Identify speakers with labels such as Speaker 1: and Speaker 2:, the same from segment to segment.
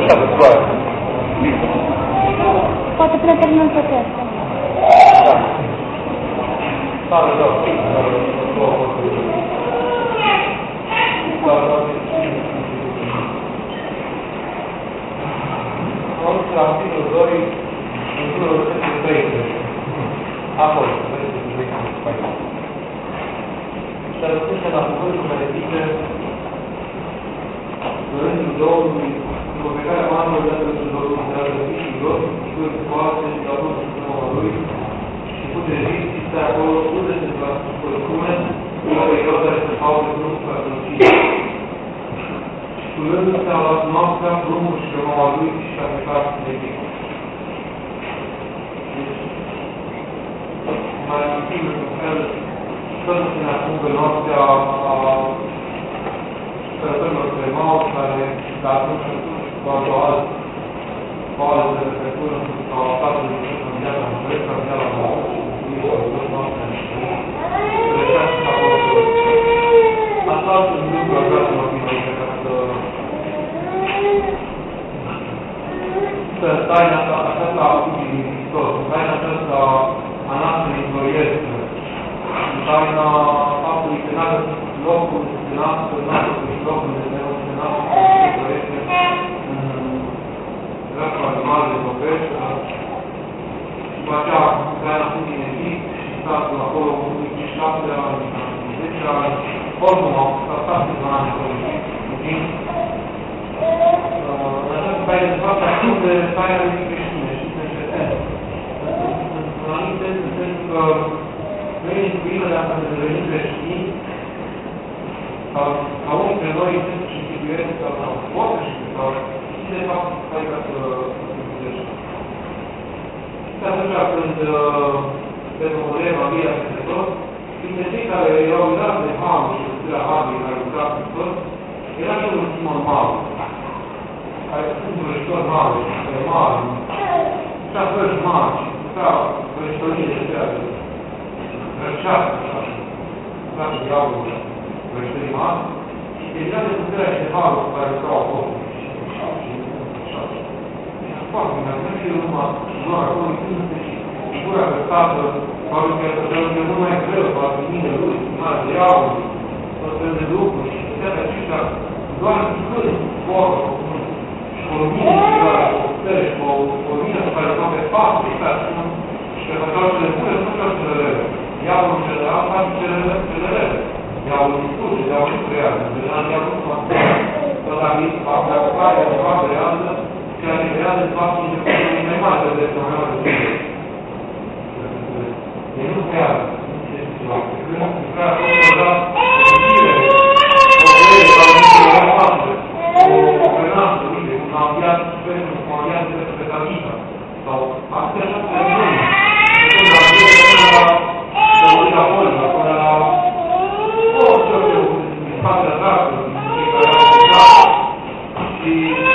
Speaker 1: așa de ploaie.
Speaker 2: Poate până terminăm tot asta.
Speaker 1: Da. Tare, da, fix, dar nu a fost. Dar, la articolul 2, în jurul 13. Acolo, 13. Și răspunde la cuvântul care zice rândul Domnului, după pe care manul dată în Domnul de altă fi și jos, și cu expoate și la tot în noua lui, și cu trezit, stă acolo, scuze-se la spărcume, cu o perioadă care se facă de drum ca să fie. Și cu rândul se a luat noaptea, drumul și noua lui și a plecat de timp. Mai puțin, în fel, să ne ajungă noaptea a cărătorilor spre Maus, care, de atunci, cu o altă reflectură, sau a față de în viața în ca viața Maus, și cu o noaptea în știu, treceați și acolo. Asta sunt lucruri care mă fi mai ca să taina aceasta a Cuvii din Hristos, taina aceasta a nașterii gloriescă, taina faptului că n-are locul de naștere, și locul de naștere, și gloriescă în dreapta animale de poveștă, și după aceea taina Cuvii din Egipt, și statul acolo cu 7 ani, 10 ani, oricum au stat 7 ani în Egipt, în timp. Taina de fapt ascunde taina lui creștine și creștine. În anumit sens, în sensul că noi instituirea de a deveni creștini, sau ca unii dintre noi, în sensul și instituiesc, sau poate și de fapt, stai ca să instituiești. Și atunci când pentru modele Evanghelia peste tot, printre cei care erau uitați de Harul și Răstirea Harului care lucra peste tot, era și un Simon Marul, care sunt vrăjitori mari, și apărși mari, și putea vrăjitorie de aceea de vrăcească, așa, putea de diavolul vrăjitorii mari, și deja de puterea și de harul cu care lucrau apostoli, și așa. Și foarte bine, atunci și numai doar acolo, când se și figura că stată, poate că e mult mai greu, poate mine lui, mare de diavolul, tot fel de lucruri, și toate acestea, doar când voră, și o lumină care o putere, și o lumină care o pe față, și pe făceau cele bune, nu făceau cele rele. Diavolul general face cele rele. Diavolul distruge, diavolul creează. În general, diavolul nu face. Tot dacă e ceva creează, ceea ce creează, de fapt, e mai mare de mai mare de cele. Ei nu creează. Nu știu ceva. Când creează, o da, am înviat pentru cum am înviat pe Davida. Sau astea așa se rămâne. Până la Dămărirea Polna, până la orice din spatele dragului, din cei care au înviat. Și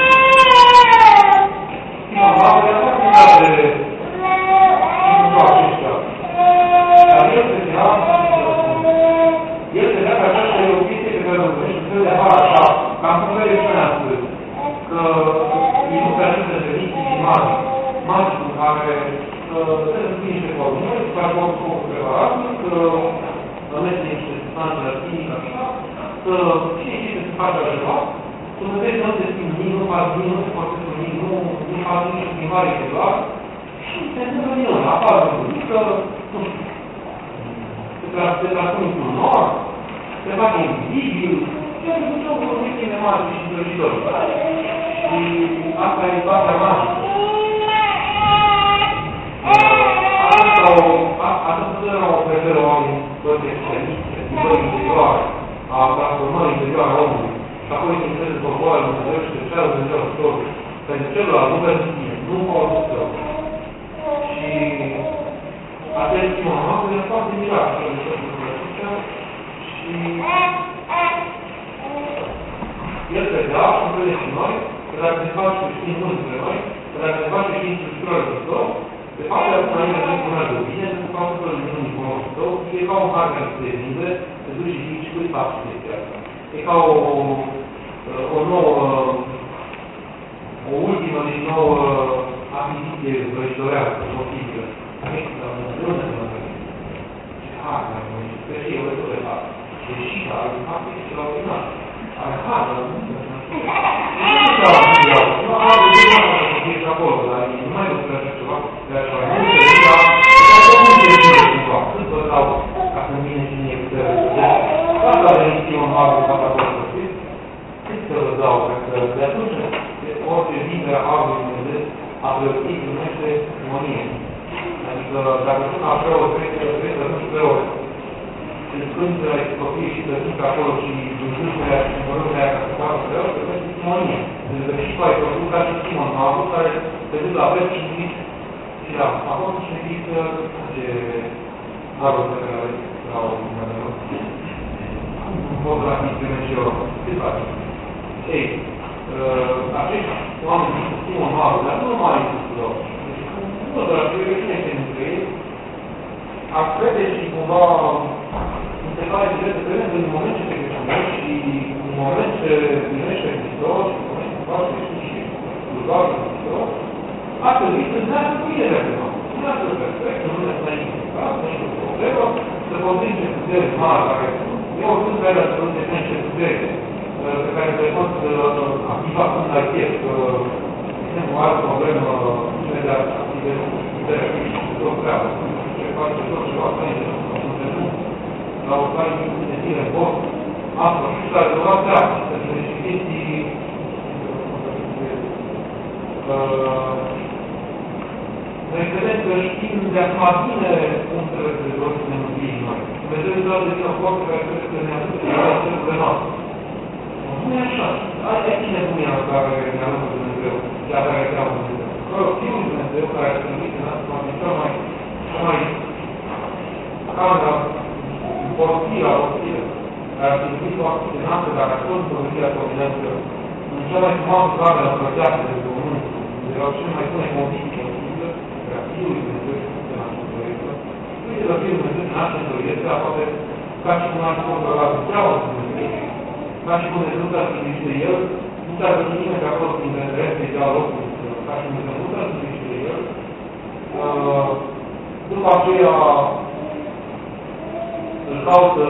Speaker 1: Simon Marul era foarte micat de cu aceștia. Dar el credea că aceasta e o chestie pe care o gândești un fel de har așa, cam cum vede și noi astăzi. Că ei nu permite veniții și mari cu care se răspune niște formule, cu care pot scopul preparatul, să mete niște substanțe la chimică, așa, să știi ce se face altceva, să nu vezi, nu se schimb nimic, nu faci nimic, nu se poate nimic, nu faci nici o schimbare celular, și se întâmplă din ăla, apară o mică, nu știu, se transpune într-un nor, se face invizibil, ceea ce duce o chestie mare și vrăjitori. Și asta e partea magică. Asta era o preferă oamenii toate extremiste, schimbări interioare, a transformării interioare a omului. Și apoi se înțelege popoarele Dumnezeu și de cealaltă Dumnezeu tot. Pentru celălalt, nu pentru tine, nu pentru tău. Și acest Simon Marul e foarte mirat și el credea și crede și noi, că dacă ne faci creștini mulți dintre noi, că dacă ne faci creștini structurări de tot, de fapt, el înainte să spunea de bine, să fac lucruri din unii cunoscut tău, și e ca un har care se devinde, te duci și zici, cât faci chestia asta. E ca o nouă, o ultimă, din nou, achiziție vrăjitorească, motivă. Există o bună de mări. Ce hartă, că și eu le fac. Deși, dar, în fapt, e extraordinar. Are hartă, nu ești acolo, dar nu mai despre așa ceva, de așa mai multe, dar nu se știe cumva. Cât vă dau ca să vine și mie putere să vedea? Asta de nici eu nu am văzut acolo să știți? Cât să vă dau? Că de atunci, orice liber al lui Dumnezeu a plătit numește monie. Adică, dacă sunt la preot, trebuie să nu preot. Când Sfântele copiii și plătiți acolo și dușurile și mărârile aia ca să facă preot, trebuie să fie monie. Pentru că și tu ai făcut ca și Simon, m-a avut care te duc la preț și zici și da, acum și zici ce darul pe care la o Dumnezeu. Nu pot la instrument și eu. Ce faci? Ei, acești oameni zic Simon m-a avut, dar nu m-a inclus lor. Nu, dar eu nu este între ei. A crede și cumva mi se pare direct să credem că în moment ce te creștești și în moment ce primește Hristos și în moment ce faci și rugare de Hristos, ar trebui să înțeleagă cu bine de acum. Nu ar trebui perfect, nu ne stai implicat, nu știu problemă, să convinge putere mare care eu oricând vreau să nu te niște putere pe care te poți activa când ai chef. De exemplu, o altă problemă, cele de activezi putere și tot treabă. Face tot ceva faină, nu. La o care de tine pot, asta și s-a adevărat treabă, pentru că și chestii noi credem că știm de acum bine cum trebuie să rezolvăm să ne mântuim noi. Dumnezeu îi dă de tine o forță care trebuie să ne aduce la cerurile noastre. Nu e așa. Asta e nebunia care ne aruncă Dumnezeu, cea care treabă Dumnezeu. Fiul Dumnezeu care a trimis în asta cea mai camera portirea, care a trimis-o acționată, care a fost portirea providență în cea mai frumoasă cameră împărțească de pământ, unde erau cele mai bune condiții posibile, ca Fiul Dumnezeu să se naștetorieze. Uite că Fiul Dumnezeu se naștetorieze, aproape ca și cum ar fi fost la Dumnezeu, ca și cum Dumnezeu s-ar fi de El, nu s-ar fi nimeni că a fost prin referențe idealogului, ca și cum Dumnezeu nu s-ar fi de El. După aceea îl caută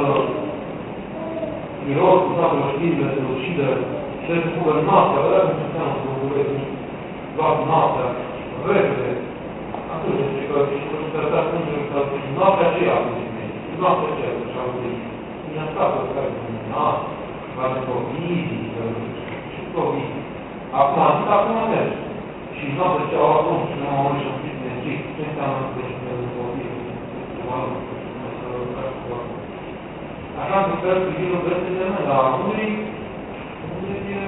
Speaker 1: Irod cu toate știrile să-l ucidă și să se fugă noaptea, ăla nu se înseamnă să fugăreți doar noaptea, repede. Atunci, zice că și să-l spune că noaptea aceea, noaptea aceea, și a auzit. Bine, a stat care se minunat, va de provizii, și provizii. Acum a zis, acum merge. Și noaptea aceea au atunci și nu am auzit și am zis, ce înseamnă că ești de provizii? Așa că sper că vinul găsile de mână, dar unii e...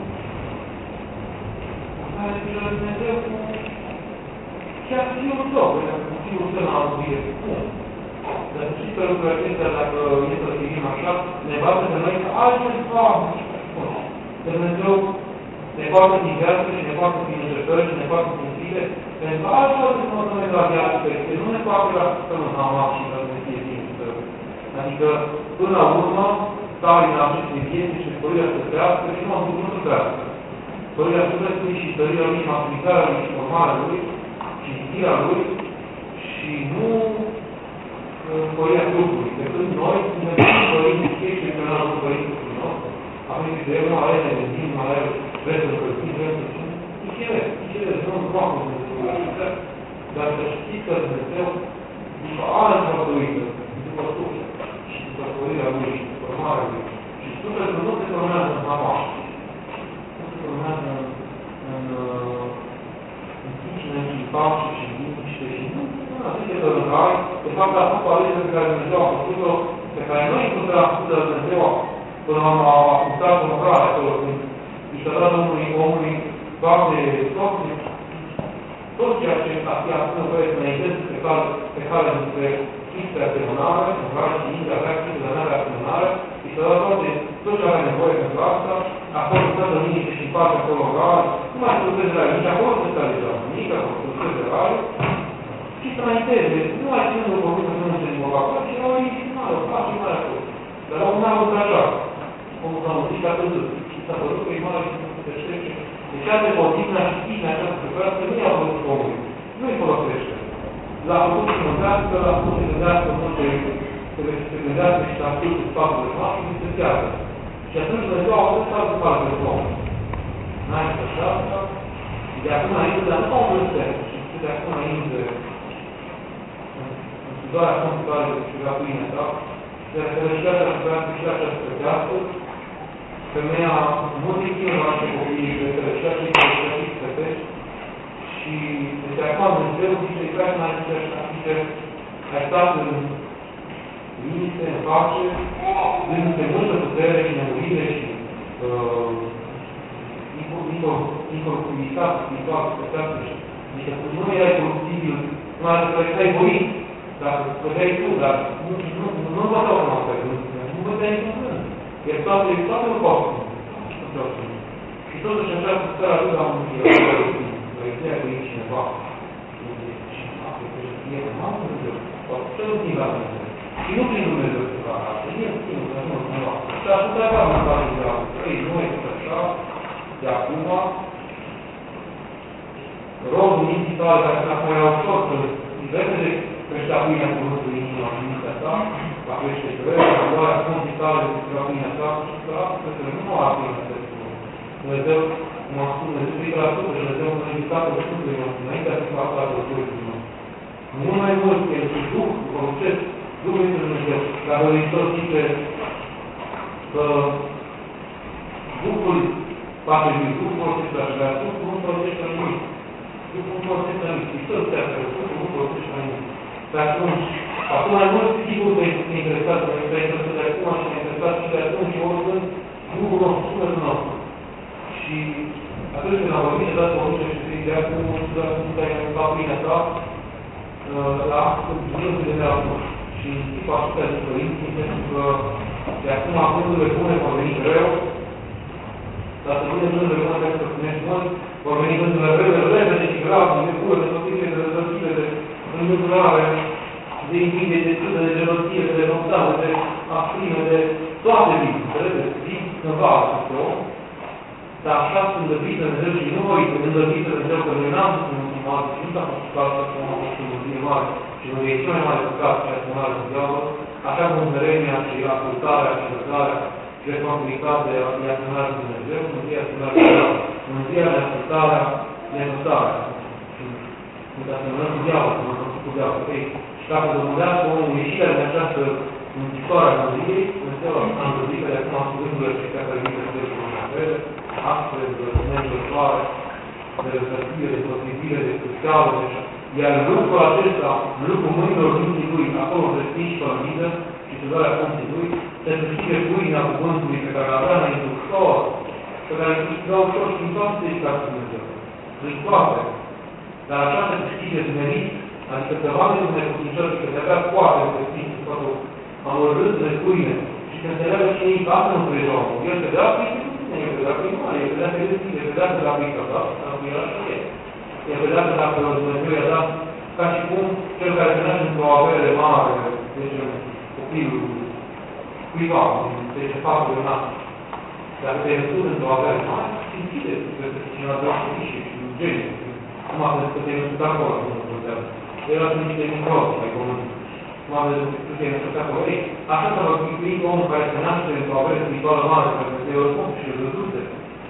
Speaker 1: Asta e grijă de Dumnezeu cu... Chiar Fiul Tău, pentru că Fiul Tău n-a murit. Cum? Dar și pe lucrurile acestea, dacă e să privim așa, ne bază pe noi că altceva spune. Dumnezeu ne poate din viață și ne poate prin încercări și ne poate prin file, pentru că altceva să nu ne la viață, pentru că nu ne poate la până la map și la ne fie bine. Adică, până la urmă, starea în aceste vieți și sporirea să crească și nu să crească. Sporirea sufletului și stărirea lui și aplicarea lui și formarea lui și zidirea lui și nu sporirea trupului. De când noi suntem părinți și pe noi părinții nostru, avem de el, nu are ne gândim, nu are vrem să încălțim, vrem să știm. Nicele, nu facă Dumnezeu. Dar să știți că Dumnezeu, după altă autorită, după suflet, păstorirea lui și formarea lui. Și sufletul nu se formează în mamașă. Nu se formează în ticine, în pași și liniște și nu. Atât de răzrai. De fapt, a fost alegere pe care Dumnezeu a făcut-o, pe care noi nu se a făcut de Dumnezeu până am ascultat lucrarea acolo când i s-a dat omului toate tot ceea ce a fi acum voie să ne idezi pe care despre chestia asemănare, în care știința avea chestia de asemănare, și să dă tot ce are nevoie pentru asta, acolo să dă limite și parte acolo orale, nu mai să la nici acolo să stă deja nimic, acolo să stă orale, și să înainteze, nu mai ținând o cuvântă să nu se invoca acolo, și la o originală, o faci mai acolo. Dar la un alt așa, cum s-a muncit atât, și s-a văzut că e mare și nu se pește, Deci are motivna și bine această lucrare nu i-a vrut omului. Nu îi folosește. L-a făcut să mântească, l-a făcut să gândească multe, să gândească și să asculte spatele noastre și să sează. Și atunci Dumnezeu a fost să altă parte de om. N-ai să așa, și de acum înainte, dar nu omul ăsta, și de acum înainte, în studoarea Sfântului de Șugăpâine, da? De la călășirea și călășirea și călășirea femeia, multe timp la naște copiii de călășirea și călășirea și călășirea și deci acum Dumnezeu zice, îi vrea să mai zice, ai stat în liniște, în pace, dându-te multă putere și nemurire și incorpobilitate spirituală, spectabilă. Deci nu erai coruptibil, numai că erai voit, dacă vedeai tu, dar nu vă dau numai pe gând, nu vedeai niciun gând. Iar toate nu pot. Și totuși această stare atât la un la ideea că e cineva. Și e mamă Dumnezeu, sau cel din la Dumnezeu. Și nu prin Dumnezeu se va așa, e singur, că nu cumva. Și a putea avea un tal de altă. Ei, nu este așa, de acum, rodul minții tale care se apoi au ușor să vede creștea pâinea cuvântul inima și mintea ta, va crește greu, la luarea Sfântii tale de creștea pâinea ta și să lasă că nu a pâinea de Dumnezeu, cum a spus Dumnezeu, zic la tot, Dumnezeu a indicat o Sfântului nostru, înainte să facă la Dumnezeu nostru. Mult mai mult, el și Duh, folosesc, Duhul este Dumnezeu, dar Hristos zice că Duhul face din Duh folosește la și dar Duhul nu folosește la nimic. Duhul nu folosește la nimic. Hristos se află, Duhul nu folosește la nimic. Dar atunci, acum mai mult, sigur că este interesat, că este interesat de acum și este interesat și de atunci, și oricând, Duhul nostru, Sfântul nostru. Și atunci când am vorbit de dată orice și zic de acum, nu te-ai mâncat pâinea ta, la Dumnezeu de acum. Și în tipul acesta de părinții, pentru că de acum gândurile bune vor veni greu, dar să punem gândurile bune pentru că spuneți mult, vor veni gândurile repede și grave, de bune, de totive, de răzătive, de îngânturare, de invidie, de ciudă, de gelozie, de renunțare, de asprime, de toate vizitele, vin cândva aceste om, dar așa sunt îndăviți Dumnezeu și noi, când îndăviți Dumnezeu, că noi n-am spus în ultima dată și nu s-a făcut asta că nu am fost în ultimii mari și nu e cel mai mare păcat și asemănare cu diavolul, așa cum smerenia și ascultarea și răbdarea și responsabilitatea e asemănare cu Dumnezeu, nu e asemănare cu diavolul. Mântuirea de ascultarea e învățarea. Nu te asemănăm cu diavolul, nu te cu diavolul. Și dacă domnească omul ieșirea de această închisoare a mântuirii, Dumnezeu a îngăduit că de acum cuvânturile acestea care vin de Dumnezeu, astfel de neînvățoare, de răzătire, de potrivire, de specială, iar lucrul acesta, în lucrul mâinilor minții lui, acolo răstii și pălmidă și sudarea punții lui, se câștige pâinea cuvântului pe care avea înainte ușor, pe care îl câștiga ușor și în toate dedicați Dumnezeu. În toate. Dar așa se câștige zmerit, adică să vadă Dumnezeu cu sincer și că te avea poate în câștig cu toată amorând de pâine și când se leagă și ei casă în prejomul. El se dea pâine cu tine, el se dea pâine mare, el se dea pe deschide, el se dea pe la pâine, da? Asta era așa e. El vedea că dacă Dumnezeu i-a dat, ca și cum cel care se naște într-o avere mare, deci copilul cuiva, deci faptul de naștere. Dacă te-ai născut într-o avere mare, se închide, trebuie să cineva de la copii și un geniu. Cum a văzut că te-ai născut acolo, nu mă contează. Era sunt niște microbi ai pământului. Cum a văzut că te-ai născut acolo. Ei, așa s-a văzut omul care se naște într-o avere spirituală mare, care Dumnezeu îl pun și îl răduse,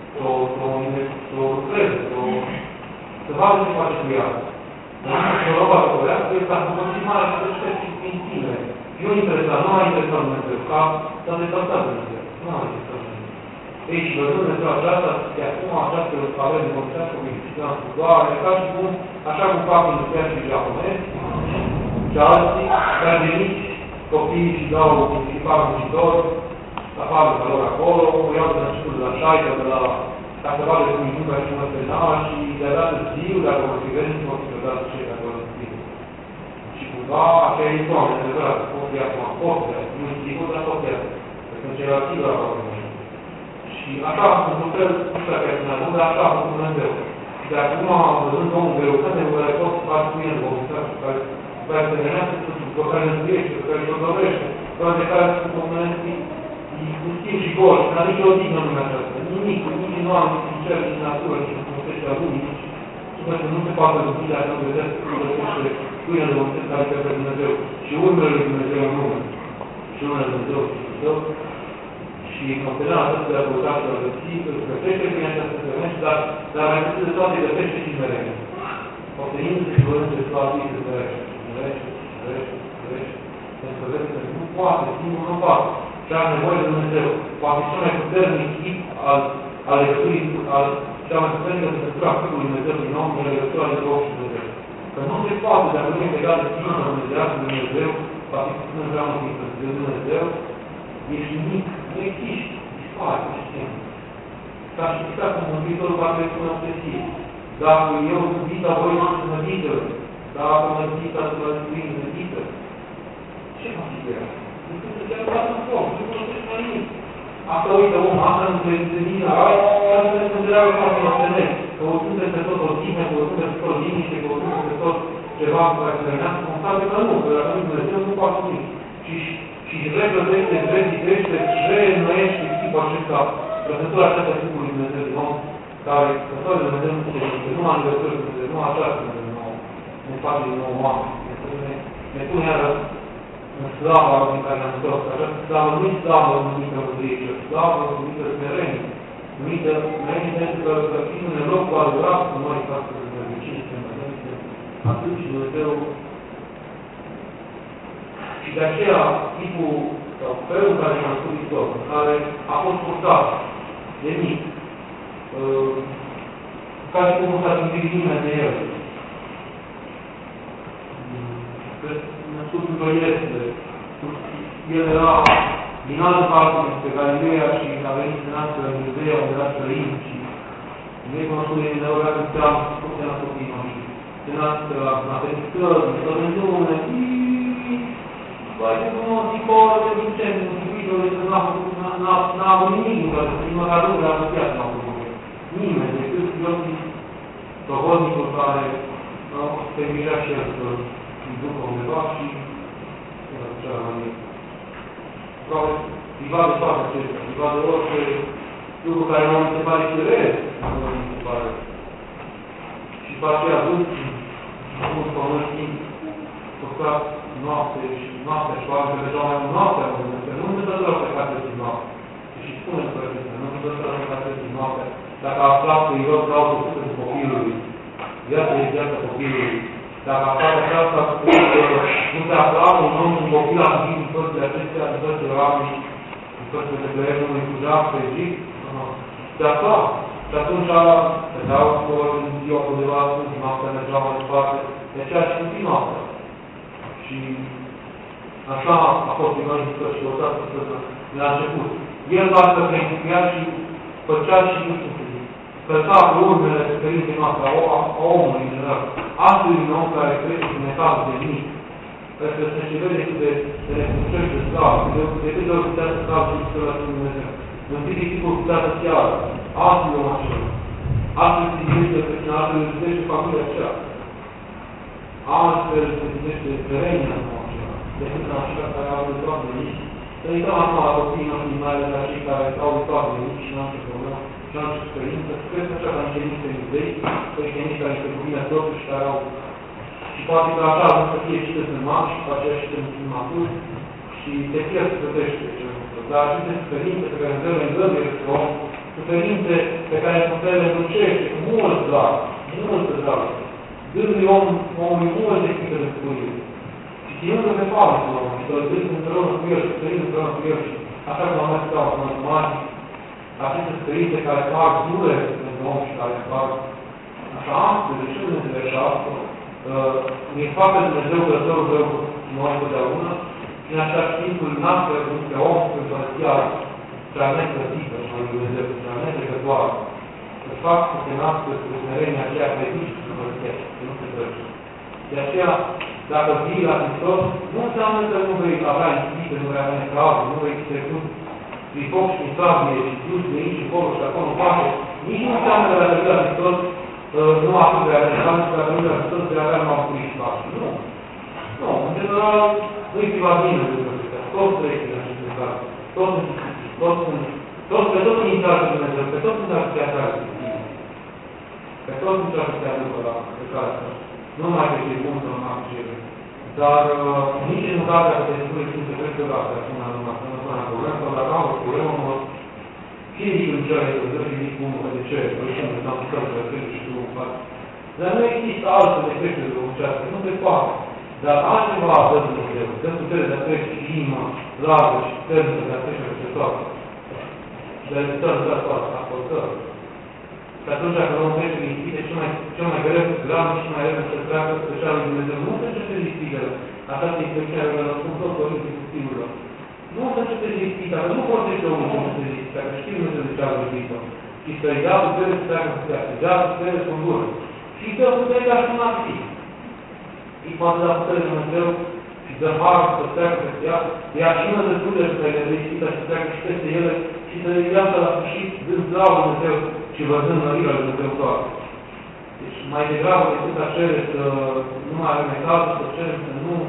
Speaker 1: să o lucreze, să vadă ce face cu ea. Să o roba cu ea, este a făcut și mare și deștept și intime. Eu interesat, nu a interesat Dumnezeu, ca s-a dezvoltat Dumnezeu. Nu a interesat Dumnezeu. Ei, și văzând Dumnezeu aceasta, de acum această avere de concească cu disciplina doare, ca și cum, așa cum fac industriali și japonezi, și alții, care de mici copiii și dau și fac muncitori, afară pe lor acolo, o iau de la început de la 6, de la ca să vadă cum e numai și mă penala și de-a dat ziua, dacă vă privești, nu o să dați cei care vă ziua. Și cumva, aceea e doamne, adevărat, pot fi acum, pot fi, nu e sigur, dar pot fi. Că sunt ceilalți sigur acolo. Și așa, într-un fel, nu știu dacă e Dumnezeu, dar așa a făcut Dumnezeu. Și de acum, văzând omul greutate, în care pot să faci cu el, care se venească, cu care îl înțuiește, cu care îl dorește, toate care sunt omenești cu stil și gol, dar nici o dignă lumea aceasta. Nimic, nici nu am cer din natură și în frumusețea lumii, spune că nu se poate duce dacă nu vedeți pâinea de Moisés care către Dumnezeu și urmele lui Dumnezeu în lume. Și urmele lui Dumnezeu și Dumnezeu. Și considerăm atât de adăugat să găsește prin această femeie, dar mai puțin de toate găsește și mereu. Obtenindu-se și văzând de slavii de zărește. Pentru că vezi că nu poate, singur nu poate. Și are nevoie de Dumnezeu. Poate cel mai puternic chip al legăturii, cea mai puternică legătura Fiului Dumnezeu din om, în legătura de Om și Dumnezeu. Că nu se poate, dacă nu e legat de Fiul Dumnezeu, poate că nu vreau de Dumnezeu, ești nimic, nu existi, dispare, nu știu. Ca și exact cum Mântuitorul va trebui să mă obsesie. Dacă eu iubita voi m-am smădită, dacă mă iubita să mă smădită, ce mă fi ea? Nu știu să te-am dat în foc, nu folosești mai nimic. Asta uite, asta nu se întâlnă, asta nu se considerează foarte noționel. Căutând peste tot o tine, căutând peste tot liniște, căutând peste tot ceva cu care se rănească, constate că nu, că dacă nu Dumnezeu nu poate nimic. Și reînnoiește tipul acesta, răsătura aceasta tipului Dumnezeu din om, care răsătura de Dumnezeu nu se zice, nu am legătură de Dumnezeu, nu așa de Dumnezeu nou, ne face din nou oameni. Ne pune iară în slava din care ne-am întors. Această slavă nu e slavă numită mândrie, ci slavă numită smerenie. Numită smerenie pentru că fiind în loc cu adevărat cu noi față de Dumnezeu, cine se mărește, atunci Dumnezeu. Și de aceea, tipul sau felul în care s-a născut Hristos, în care a fost purtat de mic, ca și cum s-a gândit nimeni de el. Născut în Găiesle, el era din altă parte despre Galileea și a venit în altă Iudea, unde era străin și necunoscut de Dumnezeu, era când te-am spus de la copiii noștri. De la fericitări, de tot în lume, vai de frumos, dincolo, de Vincent, în Cuidole, că n-a avut nimic în care să fie măcar nu le-a putea să n-a făcut. Nimeni, decât Iosif, prohodnicul care se îngrija și el să ducă undeva și ce la mine. Probabil, priva de toate acestea, priva de orice lucru care nu se pare firesc, nu se pare. Și după aceea dulci, mulți pământ timp, făcut noapte și noaptea și oameni deja mai mult noaptea, nu întâmplător să face din noapte. Și spune în părătiță, nu întâmplător să face din noapte. Dacă a aflat că Ios dau să de copilului, viața e viața copilului. Dacă a aflat aceasta, nu se afla un om, un copil a făcut în părțile acestea, în părțile oamenii, în părțile de Găienului, cu Jac, pe Egipt, se afla. Și atunci se dau în ziua undeva, în noaptea mergeau mai departe, de aceea și în noaptea. Și așa a fost Ioan Hristos și lăsat de la început. El va să preîncuia și făcea și nu știu ce zic. Călca pe urmele suferinței noastre, a omului în general. Astfel un om care crește în metalul de mic, pentru că se vede cât de necucești de slavă, de câte ori putea să slavă și să lăsă Dumnezeu. În tipul putea să seară. Astfel om acela. Astfel se zicește că cine astfel îl zicește familia aceea. Altfel se zicește smerenia în omul acela, decât în acela care au de toate de mici. Să uităm acum la copiii noștri, mai ales la cei care au de toate de mici și nu au ce problemă, și nu au ce suferință. Cred că așa ca niște niște iudei, creștiniști care niște cuvine totuși care au... Și poate că așa nu să fie și de mari și după aceea și de maturi și te pierd să plătește cel lucru. Dar aceste suferințe pe care Dumnezeu le îngăduie pe om, suferințe pe care Dumnezeu le ducește cu mult drag, multă dragoste. Dându-i omului multe tipe de scurie. Și ținându pe faptul omului, și dălădând împreună cu el, și sărind împreună cu el, și așa cum am mai spus în automatic, aceste sferințe care fac dure pentru om și care fac așa astfel, de ce nu înțelege asta? Ne facă Dumnezeu Dumnezeul rău noi totdeauna, și în același timp îl nască pe om pe împărăția cea neplătită și lui Dumnezeu, cea netrecătoare. Să fac să se nască cu smerenia aceea credită și împărățește, că nu se trece. De aceea, dacă vii la Hristos, nu înseamnă că nu vei avea ispite, nu vei avea necază, nu vei trecut prin foc și prin sabie și dus de aici și acolo și acolo în pace. Nici nu înseamnă că dacă vii la Hristos, nu atât vei avea necază, și dacă vii la Hristos, vei avea numai bucurii și pace. Nu. Nu. În general, nu-i privatină de lucrurile astea. Toți trece în aceste cazuri. Toți sunt pe tot în intrare de Dumnezeu, pe tot sunt acestea care sunt. Pe toți încearcă să se aducă la care asta. Nu mai pe cei buni, nu mai pe cei buni. Dar nici în cazul că te spune cum se trece la asta, acum nu până la problemă, sau dacă am o problemă, fie zic în ceea ce să fie zic cum, de ce, păi și nu s-am putea să trece și tu în față. Dar nu există altă de crește de aceasta, nu se poate. Dar altceva dă Dumnezeu, dă putere de a trece inima largă și puternică de a trece peste toate. De a rezultat de toate, ascultări. Și atunci, dacă vom trece din ispite, cel mai greu, și mai repede să treacă pe cea lui Dumnezeu. Nu se trece din ispitele. Așa se explică, că l-au spus tot părinții cu stilul. Nu se trece din ispite, că nu poate trece omul ce se trece, dacă știi Dumnezeu de ce a ispită. Și să-i dea putere să treacă pe ea, să-i dea putere să îndură. Și dă putere ca și un artist. Îi poate da putere de Dumnezeu și dă harul să treacă peste ea, ea și mă descurge să treacă de ispită și treacă și peste ele și să-i iasă la sfârșit, dând slavă Dumnezeu și văzând mărirea lui Dumnezeu toată. Deci, mai degrabă decât a cere să nu mai avem necazul, să cerem să nu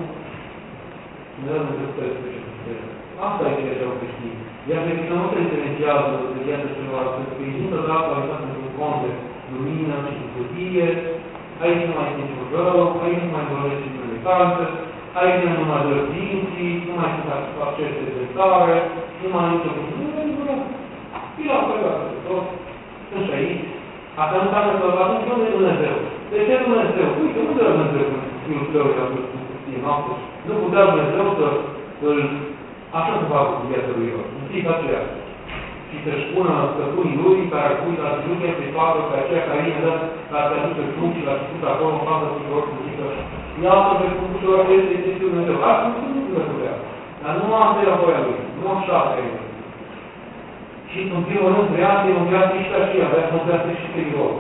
Speaker 1: ne dăm Dumnezeu să trece peste ele. Asta e ceea ce au creștin. Iar pe că nu se diferențiază de viața celorlalți, pentru că există dată uitat într-un cont de lumină și bucurie, aici nu mai sunt rău, aici nu mai vorbesc și predicanță, aici nu mai dă dinții, nu mai sunt accese de stare, nu mai nicio bucurie, nu mai fii la plecat de tot, sunt și aici. Asta nu înseamnă că atunci unde e Dumnezeu? De ce Dumnezeu? Uite, unde e Dumnezeu când Fiul Tău i-a spus cu puțin noapte? Nu putea Dumnezeu să îl așa să facă cu viața lui Iov, în fiica aceea. Și să-și pună stăpânii lui, care ar pui la ziduche, să-i facă pe aceea care îi dă la să aduce fruct și l-a făcut acolo în fața tuturor cu zică. Iată pe cum tuturor este Dumnezeu. Asta nu Dumnezeu vrea. Dar nu asta e la voia lui. Nu așa că e. Și în primul rând vrea să-i mângească și pe aceea, vrea să mângească și pe Iov.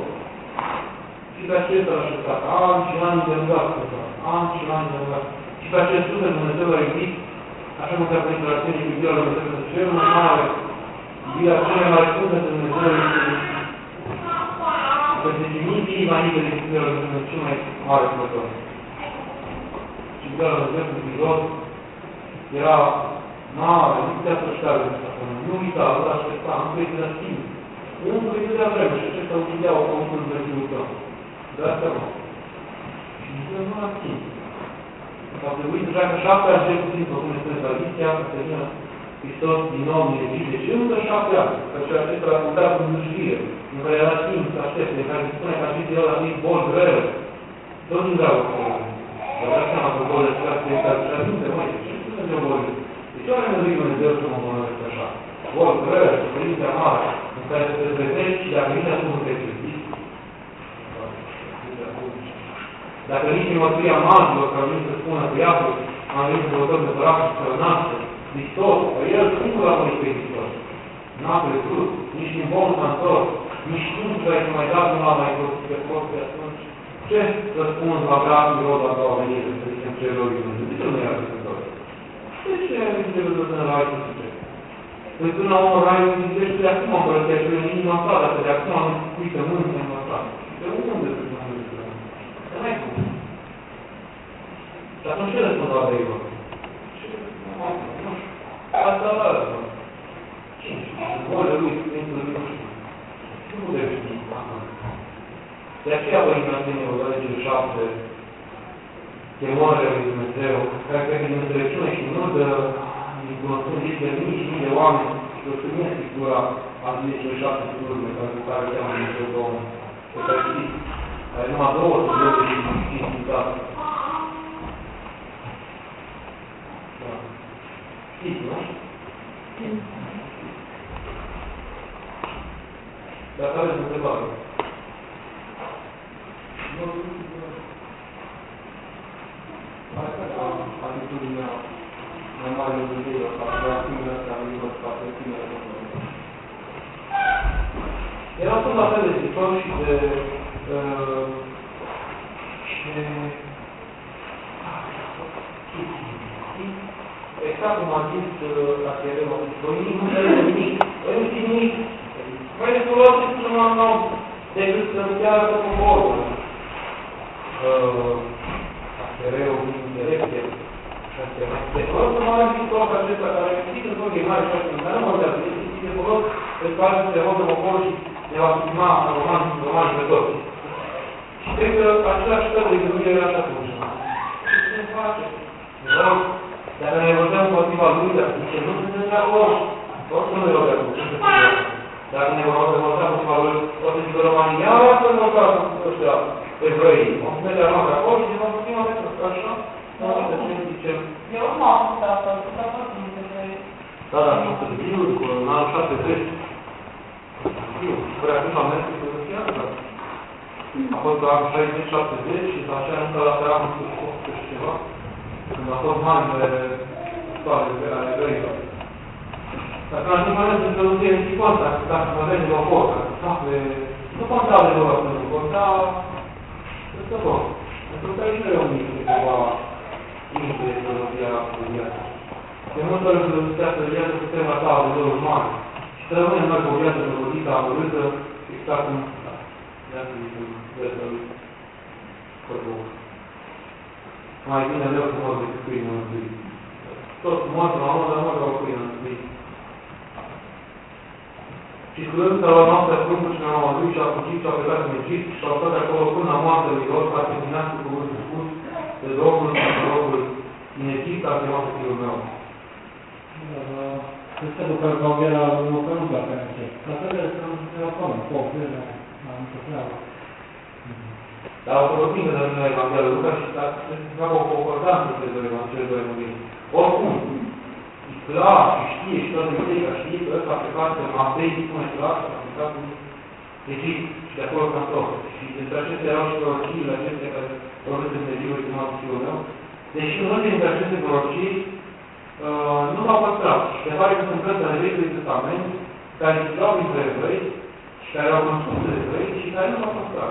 Speaker 1: Și pe acesta l-a așteptat. Ani și ani de învățată. Ani și ani de învățată. Și pe acest suflet Dumnezeu l-a iubit. Așa mă trebuie prin tracțiunii cu Iov, Dumnezeu cel mai mare. Iubirea cele mai sfântă de Dumnezeu este că se minte inima mică de Dumnezeu, Dumnezeu cel mai mare Dumnezeu. Și iubirea lui Dumnezeu cu Iov era mare, nu putea să șteară de asta. Nu uita, nu aștepta, nu trebuie să schimbi. Nu trebuie să vreme și acesta ucidea o cuvântul de Fiul Tău. De asta nu. Și Dumnezeu nu l-a schimbi. A trebuit deja că 7 ani cel puțin, cum este tradiția, să vină Hristos din nou în Egipte. Și încă 7 ani, că și acesta l-a contat cu mâșvire, în care era timp să aștepte, în care se spune că a zis el a zis boli grele. Tot din dragoste. Dar dați seama că bolile astea se ajunge, măi, ce Dumnezeu boli? De ce oare nu Dumnezeu să mă bolnăvește așa? Boli grele, suferințe mare, în care se dezvedești și dacă vine acum te critici. Dacă nici în măsuria magilor, că au venit să spună că iată, am venit să votăm de părat și să-l nască, Hristos, că el singur a venit pe Hristos. N-a trecut, nici din bun s-a întors, nici nu care să mai dat nu l-a mai fost pe fost pe atunci. Ce răspuns va vrea în rod la doua venire, să zicem celor lui Dumnezeu? De ce nu era Hristos? De ce nu era Hristos în rai să zice? Păi până la urmă, raiul zice de acum împărătește în inima ta, dacă de acum nu spui că mâini în inima ta. De unde să spui mâini? Că n-ai cum. Și atunci ce răspund la Ivo? Asta la răspund. Cine știu? Bolea lui, Sfântul lui, nu știu. Nu putem ști. De aceea, Părinte Antonio, la legile 7, chemarea lui Dumnezeu, care cred că din înțelepciune și nu de cunoscând de mii și mii de oameni, și o spune Scriptura a legile 7 turme, care cheamă Dumnezeu Domnul. Că să știți, are numai 2 subiecte și nu știți citate. Știți, nu? Dar care sunt întrebare? Atitudinea mai mare de Dumnezeu, față de acțiunile astea, față de tine. Erau tot la fel de scritori și de exact cum a zis Achereu, voi nu înțeleg nimic, voi nu știți nimic. Mai de folosiți până la nou decât să înțeagă poporul. Achereu, intelecție, și astea. De folos să mare scritor acesta, care există în ochii mari și așa, dar nu vorbează, este de folos pentru care se rodă poporul și ne va schimba romani pe toți. Și cred că același fel de gândire era și atunci. Ce se face? Rog, dacă ne rugăm împotriva lui, dar zice, nu suntem de acord. Tot nu ne rugăm. Dacă ne rugăm împotriva lui, o să zică romanii, ia o să ne rugăm ăștia evrei. O să mergem la acolo și vom prima de așa. Nu, de ce zicem?
Speaker 3: Eu nu am făcut asta, că a fost din evrei.
Speaker 1: Da, dar nu sunt viu, cu în anul 70. Viu, prea atunci am mers cu filozofia asta. A fost la 60-70 și așa încă la seara am spus și ceva. Când a fost marile soare ale grăilor. Dar când am zis în filozofie în tipul ăsta, dacă mă vede de o porcă, nu conta de două ăsta, conta să văd. Pentru că aici nu e o mică ceva timp de filozofia cu viața. De multe ori filozofia să viață cu tema ta de două mari. Și să rămânem noi cu o viață filozofie amărâtă, exact cum viața lui Cărbuc. Mai bine leu să mor decât câine mântuit. Tot mor la mor, dar mor la o câine mântuit. Și curând să la noapte fruntă și ne-am adus și a fugit și a plecat în Egipt și a stat acolo până la moartea lui lor, ca să terminați cu cuvântul spus de Domnul și de locul din Egipt, a chemat pe fiul meu.
Speaker 4: Questo è per cambiare una cosa perché la cosa è una cosa un po' per anche claro.
Speaker 1: Dar o să bine de la Evanghelia Luca și să facă o concordanță între cele două evanghelii. Oricum, e clar și știe și toată biserica știe că ăsta a plecat în Matei, spune clar, că a plecat în Egipt și de acolo s-a întors. Și dintre acestea erau și prorociile acestea care vorbesc între Egipt și Matei fiul meu. Deși unul dintre aceste prorocii nu l-au păstrat. Și se pare că sunt cărți ale Vechiului Testament care citau dintre evrei și care au cunoscut de evrei și care nu l-au păstrat.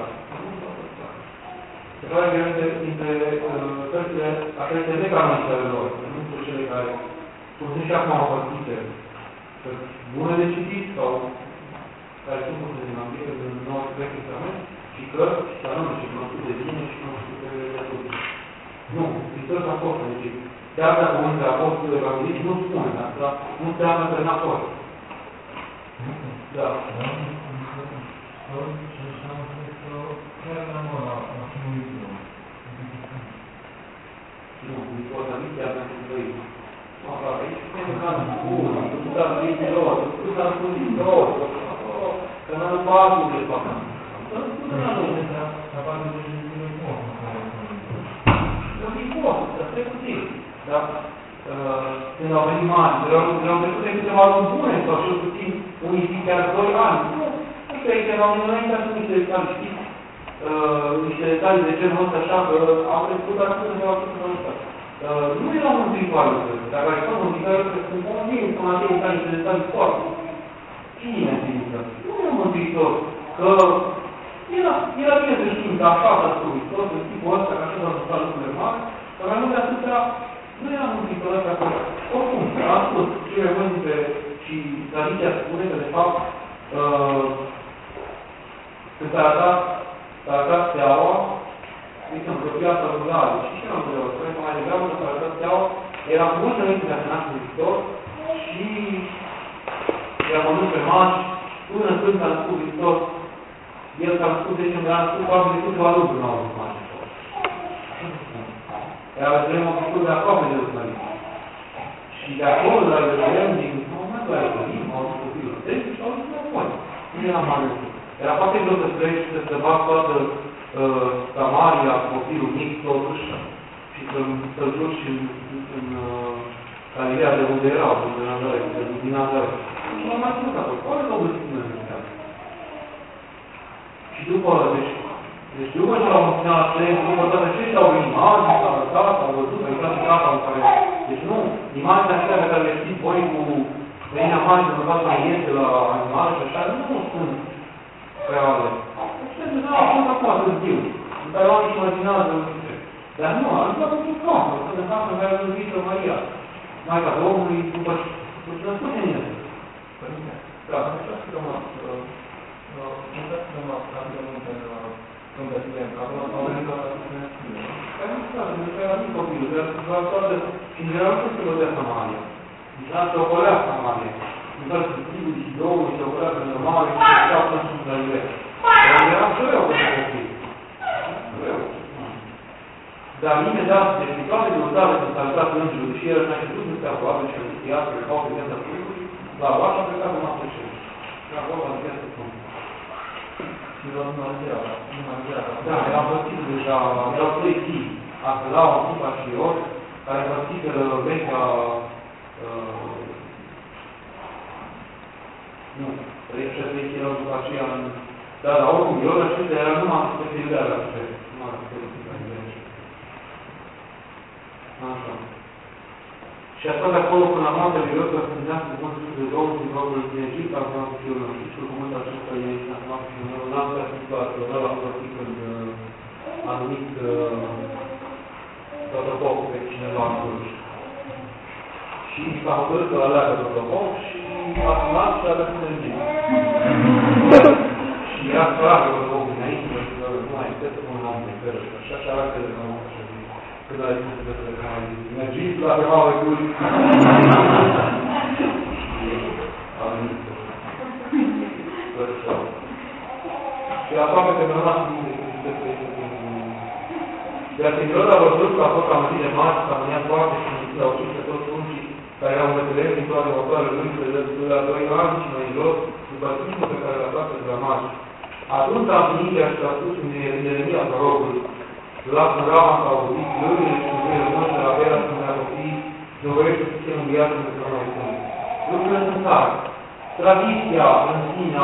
Speaker 1: Se pare că dintre cărțile aceste necanonice ale lor, nu sunt cele care sunt și acum părțite, bune de citit sau care sunt puse din Antică, din Noul Vechi Testament și cărți și anume și cunoscute de bine și cunoscute de toți. Nu, Hristos a fost în Egipt. Chiar dacă unul de apostolul evangelist nu spune asta, nu înseamnă că n-a fost. Da. Nu, importanța pentru trăi. Aici suntem ca în bun, nu s-a trăit de lor, nu s-a spus de lor, că n-am pasul de fapt. Să nu spune la noi.
Speaker 4: La parte de nu pot.
Speaker 1: Nu fi fost, să stai puțin. Da? Când au venit mari, le-au trecut de câteva luni bune, sau cel puțin unii zic chiar 2 ani. Nu știu, aici v-am înaintea cu niște detalii, știți? Niște detalii de genul ăsta așa, că au trecut, dar nu ne-au trecut în ăsta. Nu erau mântuitoare, dacă ai fost mântuitoare, că sunt convins că mai avem niște detalii foarte. Cine înțelegă? Nu era mântuitor, că era bine să știm că așa s-a spus Hristos, în tipul ăsta, că așa s-a întâmplat lucrurile mari, dar mai mult de atâta, nu era mântuitor ăsta, că oricum, am spus, cele mântuite și tradiția spune că, de fapt, când s-a arătat steaua, de exemplu, piața rurală, și ce n-am vreau, spune că mai degrabă că s-a arătat steaua, era mult înainte de a se naște Hristos și i-a condus pe mași, până când s-a născut Hristos, el s-a născut 10 de ani, probabil de câteva lucruri n-au avut mași. Iar vrem o făcut de aproape de Ierusalim. Și de acolo, la Ierusalim, din momentul la Ierusalim, au avut copilul tăi și au zis înapoi. Nu era mare lucru. Era foarte greu să pleci și să bați toată Samaria, copilul mic, totuși, și să-l duci în Galileea de unde erau, din Nazaret. Și l-am mai spus acolo. Oare l-au găsit în Ierusalim? Și după ăla, deci după ce l-au menționat la trei, după toate ce au venit imagini, s-au arătat, s-au văzut, au intrat în casa în care... Deci nu, imaginea aceea pe care le știți voi cu venirea mașină în casa iese la animale și așa, nu sunt reale. Deci nu au fost acum târziu, în care oamenii își imaginează, nu știu ce. Dar nu, a întâmplat într-un casă, în casă în care a Sfântă Maria, Maica Domnului, după ce născut în el. Da, așa și rămas.
Speaker 4: Puteți să mă rapidement în Betlehem, că acolo s-au venit la Betlehem.
Speaker 1: Care nu stă, pentru că era mic copilul, dar toată, și în general nu se vădea Samaria. Deci n-a se ocolea Samaria. În fel să triburi și două, se ocolea pe normale, și se știau până și în Galileea. Dar era greu pentru copil. Și Dar imediat, deci toate minutare sunt salutat îngerul și el își a dus în steapă apă și a știat că au prezența Sfântului, la oașă a plecat în noapte și a luat la viață Sfântul.
Speaker 4: Și doar nu mai ziua.
Speaker 1: Da, era plătit deja, erau 3 fii, Apelau, Antipa și Ior, care plătiseră vechea, nu, trecerea vechea erau după aceea în... Da, dar oricum, Ior acestea era numai specializarea acestea, numai specializarea. Așa. Și a stat de acolo până la moartea lui Iosua să gândească cuvântul de Domnul din locul din Egipt, a vrut să fiul și știu cuvântul acesta e acum și un an pe situație, o la folosit când a numit protopopul pe cineva în Cluj. Și s-a hotărât să aleagă protopop și a sunat și a găsit în Egipt. Și era clar că protopopul înainte, pentru că nu mai este să pun un om de feră și așa și arată de nou așa. Când a zis că se mergi la pe mare cu și aproape că mi-a rămas de asemenea a văzut că a fost amănit de mari, s-a amăniat foarte și l-au ucis pe toți uncii care erau mătăleni din toate următoarele luni, de la 2 ani și mai jos, după timpul pe care l-a luat pe dramași. Atunci a venit și a spus în Ieremia prorocului, lasă rama ca auzit, lările și cuvântele noastre la vera să ne copii, dorește să fie înviat în că noi sunt. Lucrurile sunt tare. Tradiția în sine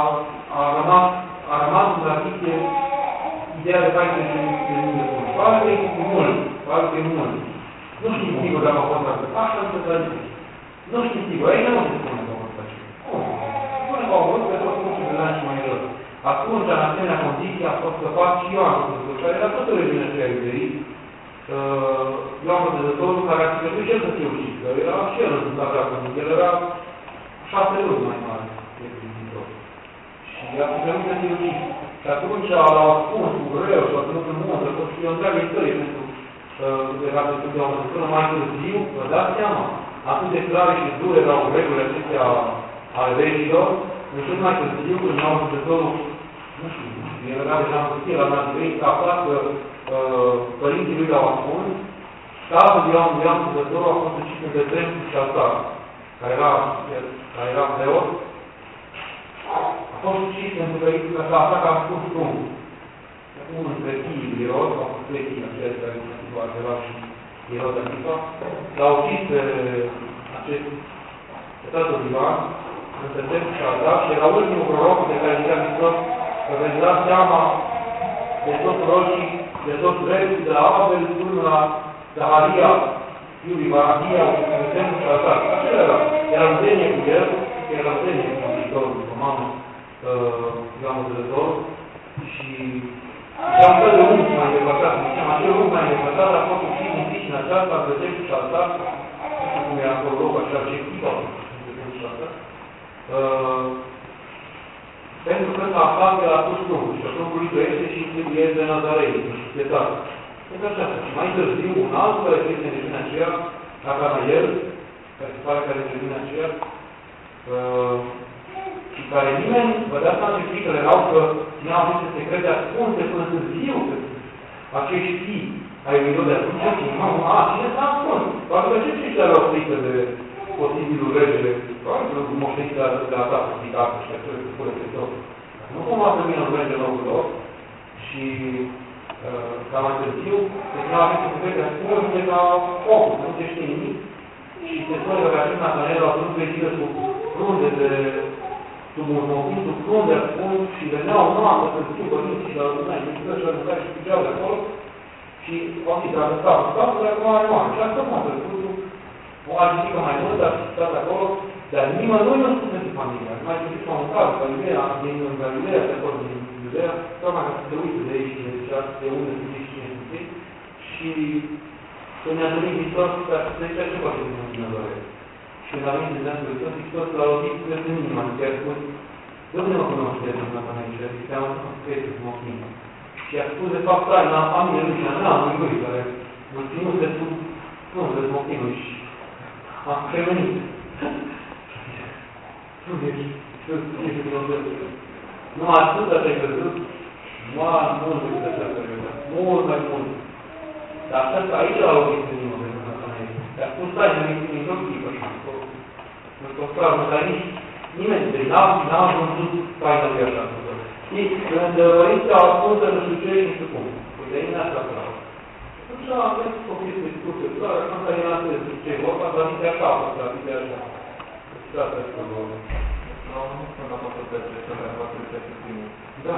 Speaker 1: a rămas în tradiție ideea de 14 de mii de buni. Poate e mult, poate e mult. Nu știm sigur dacă a fost așa. Așa este tradiție. Nu știm sigur. Aici nu se spune că a fost așa. Spune că au fost pe toți punctul de ani și mai rău. Atunci, în asemenea condiție, a fost să fac și Ioan Botezătorul, care era tot o regiune și a iudeii, Ioan Botezătorul, care a trebuit și el să fie ucis, că era și el în tabla pământ, el era 6 luni mai mare decât Iisus. Și a trebuit să fie ucis. Și atunci l-au ascuns cu greu și l-au ținut în muncă, tot și o întreagă istorie pentru de care se studiau până mai târziu, vă dați seama, atât de clare și dure erau regulile acestea ale legilor, încât mai târziu, când Ioan Botezătorul, nu știu, el era deja în pustie la Nazarei, că aflat că părinții lui l-au ascuns, tatăl Ioan Botezătorul a fost ucis între Tremp și Altar, care era preot, a fost ucis pentru că s-a aflat că a spus Trump. Unul dintre fiii lui Irod, au fost 3 fii aceia care s-a situat de la și Irod Antipa, l-a ucis pe acest tatăl Ioan, între Tremp și Altar, și era ultimul proroc de care zicea Hristos că veți da seama de toți prorocii, de toți drepții, de la Abel până la Zaharia, fiul lui Barahia, de Tremp și Altar. Acela era rudenie cu el, era rudenie cu Hristorul, cu mamă, Ioan Botezătorul, și era un fel de unchi mai îndepărtat. Acel unchi mai îndepărtat a fost ucis în piscina aceasta, de Tremp și Altar, nu știu cum era acolo locul acela, ce echipă a fost de Tremp și Altar. Pentru că s-a aflat că a pus Trumul și Trumul lui trăiește și trebuie de Nazarei, și de tată. Este așa. Și mai târziu, un alt care este în regiunea aceea, Natanael, care se pare că are în regiunea aceea, și care nimeni, vă dați seama ce frică erau că țineau aceste secrete ascunse până târziu, că acești fii ai lui Irod de atunci, cine s-a ascuns? Poate că ce aveau frică de posibilul regele, probabil că moșteniți de la tatăl picată și acele se spune pe tot. Nu cumva să vină în regele locul lor și ca mai târziu, se spunea aceste secrete ascunse ca focul, nu se știe nimic. Și se spune că acest Natanael a vrut 3 zile sub frunze de sub un mochin, sub frunze ascuns și veneau noapte târziu părinții și la lumea și și la lucrare și fugeau de acolo și au zis, dacă stau, de acum are oameni. Și asta m-a trecut. O ajuțică mai mult, dar și stat acolo, dar nimănui nu spune de familia. Mai trebuie să mă mâncat, din Galilea, de acolo din Iudea, tocmai ca să se uite de aici, de unde se zice cine sunt și să ne adunim Hristos, ca să se zicea ce poate să ne Dumnezeu. Și când a venit de Dumnezeu Hristos, Hristos l-a auzit cu în inima, și a spus, Dom'le mă cunoaște de Dumnezeu aici, și a zis, te-am scris cu mochin. Și a spus, de fapt, la familie lui și la neamul lui, care mă ținut de sub frunze de mochinul și am prevenit. Nu atât de ai văzut, mult decât așa perioada. Mult mai mult. Dar așa că aici la loc este nimă pentru Natanael. Dar cum stai, într-o clipă și într-o stradă, dar nici nimeni, deci n-am văzut taina lui așa. Știi, când părinții au spus să nu știu ce, nu știu cum. Uite, e asta stradă. Atunci am venit cu o chestie scurtă, doar așa că e asta despre ce vorba, dar nici așa, dar nici așa. Deci asta este vorba.
Speaker 4: Nu sunt la toată despre cele care poate să fie primul.
Speaker 1: Da.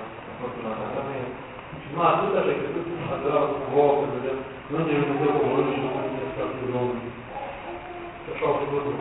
Speaker 1: Și nu atât așa că tu adărat cu vouă, că vedem, nu ne Dumnezeu comună și nu ne sfârșit Domnului. Așa au făcut.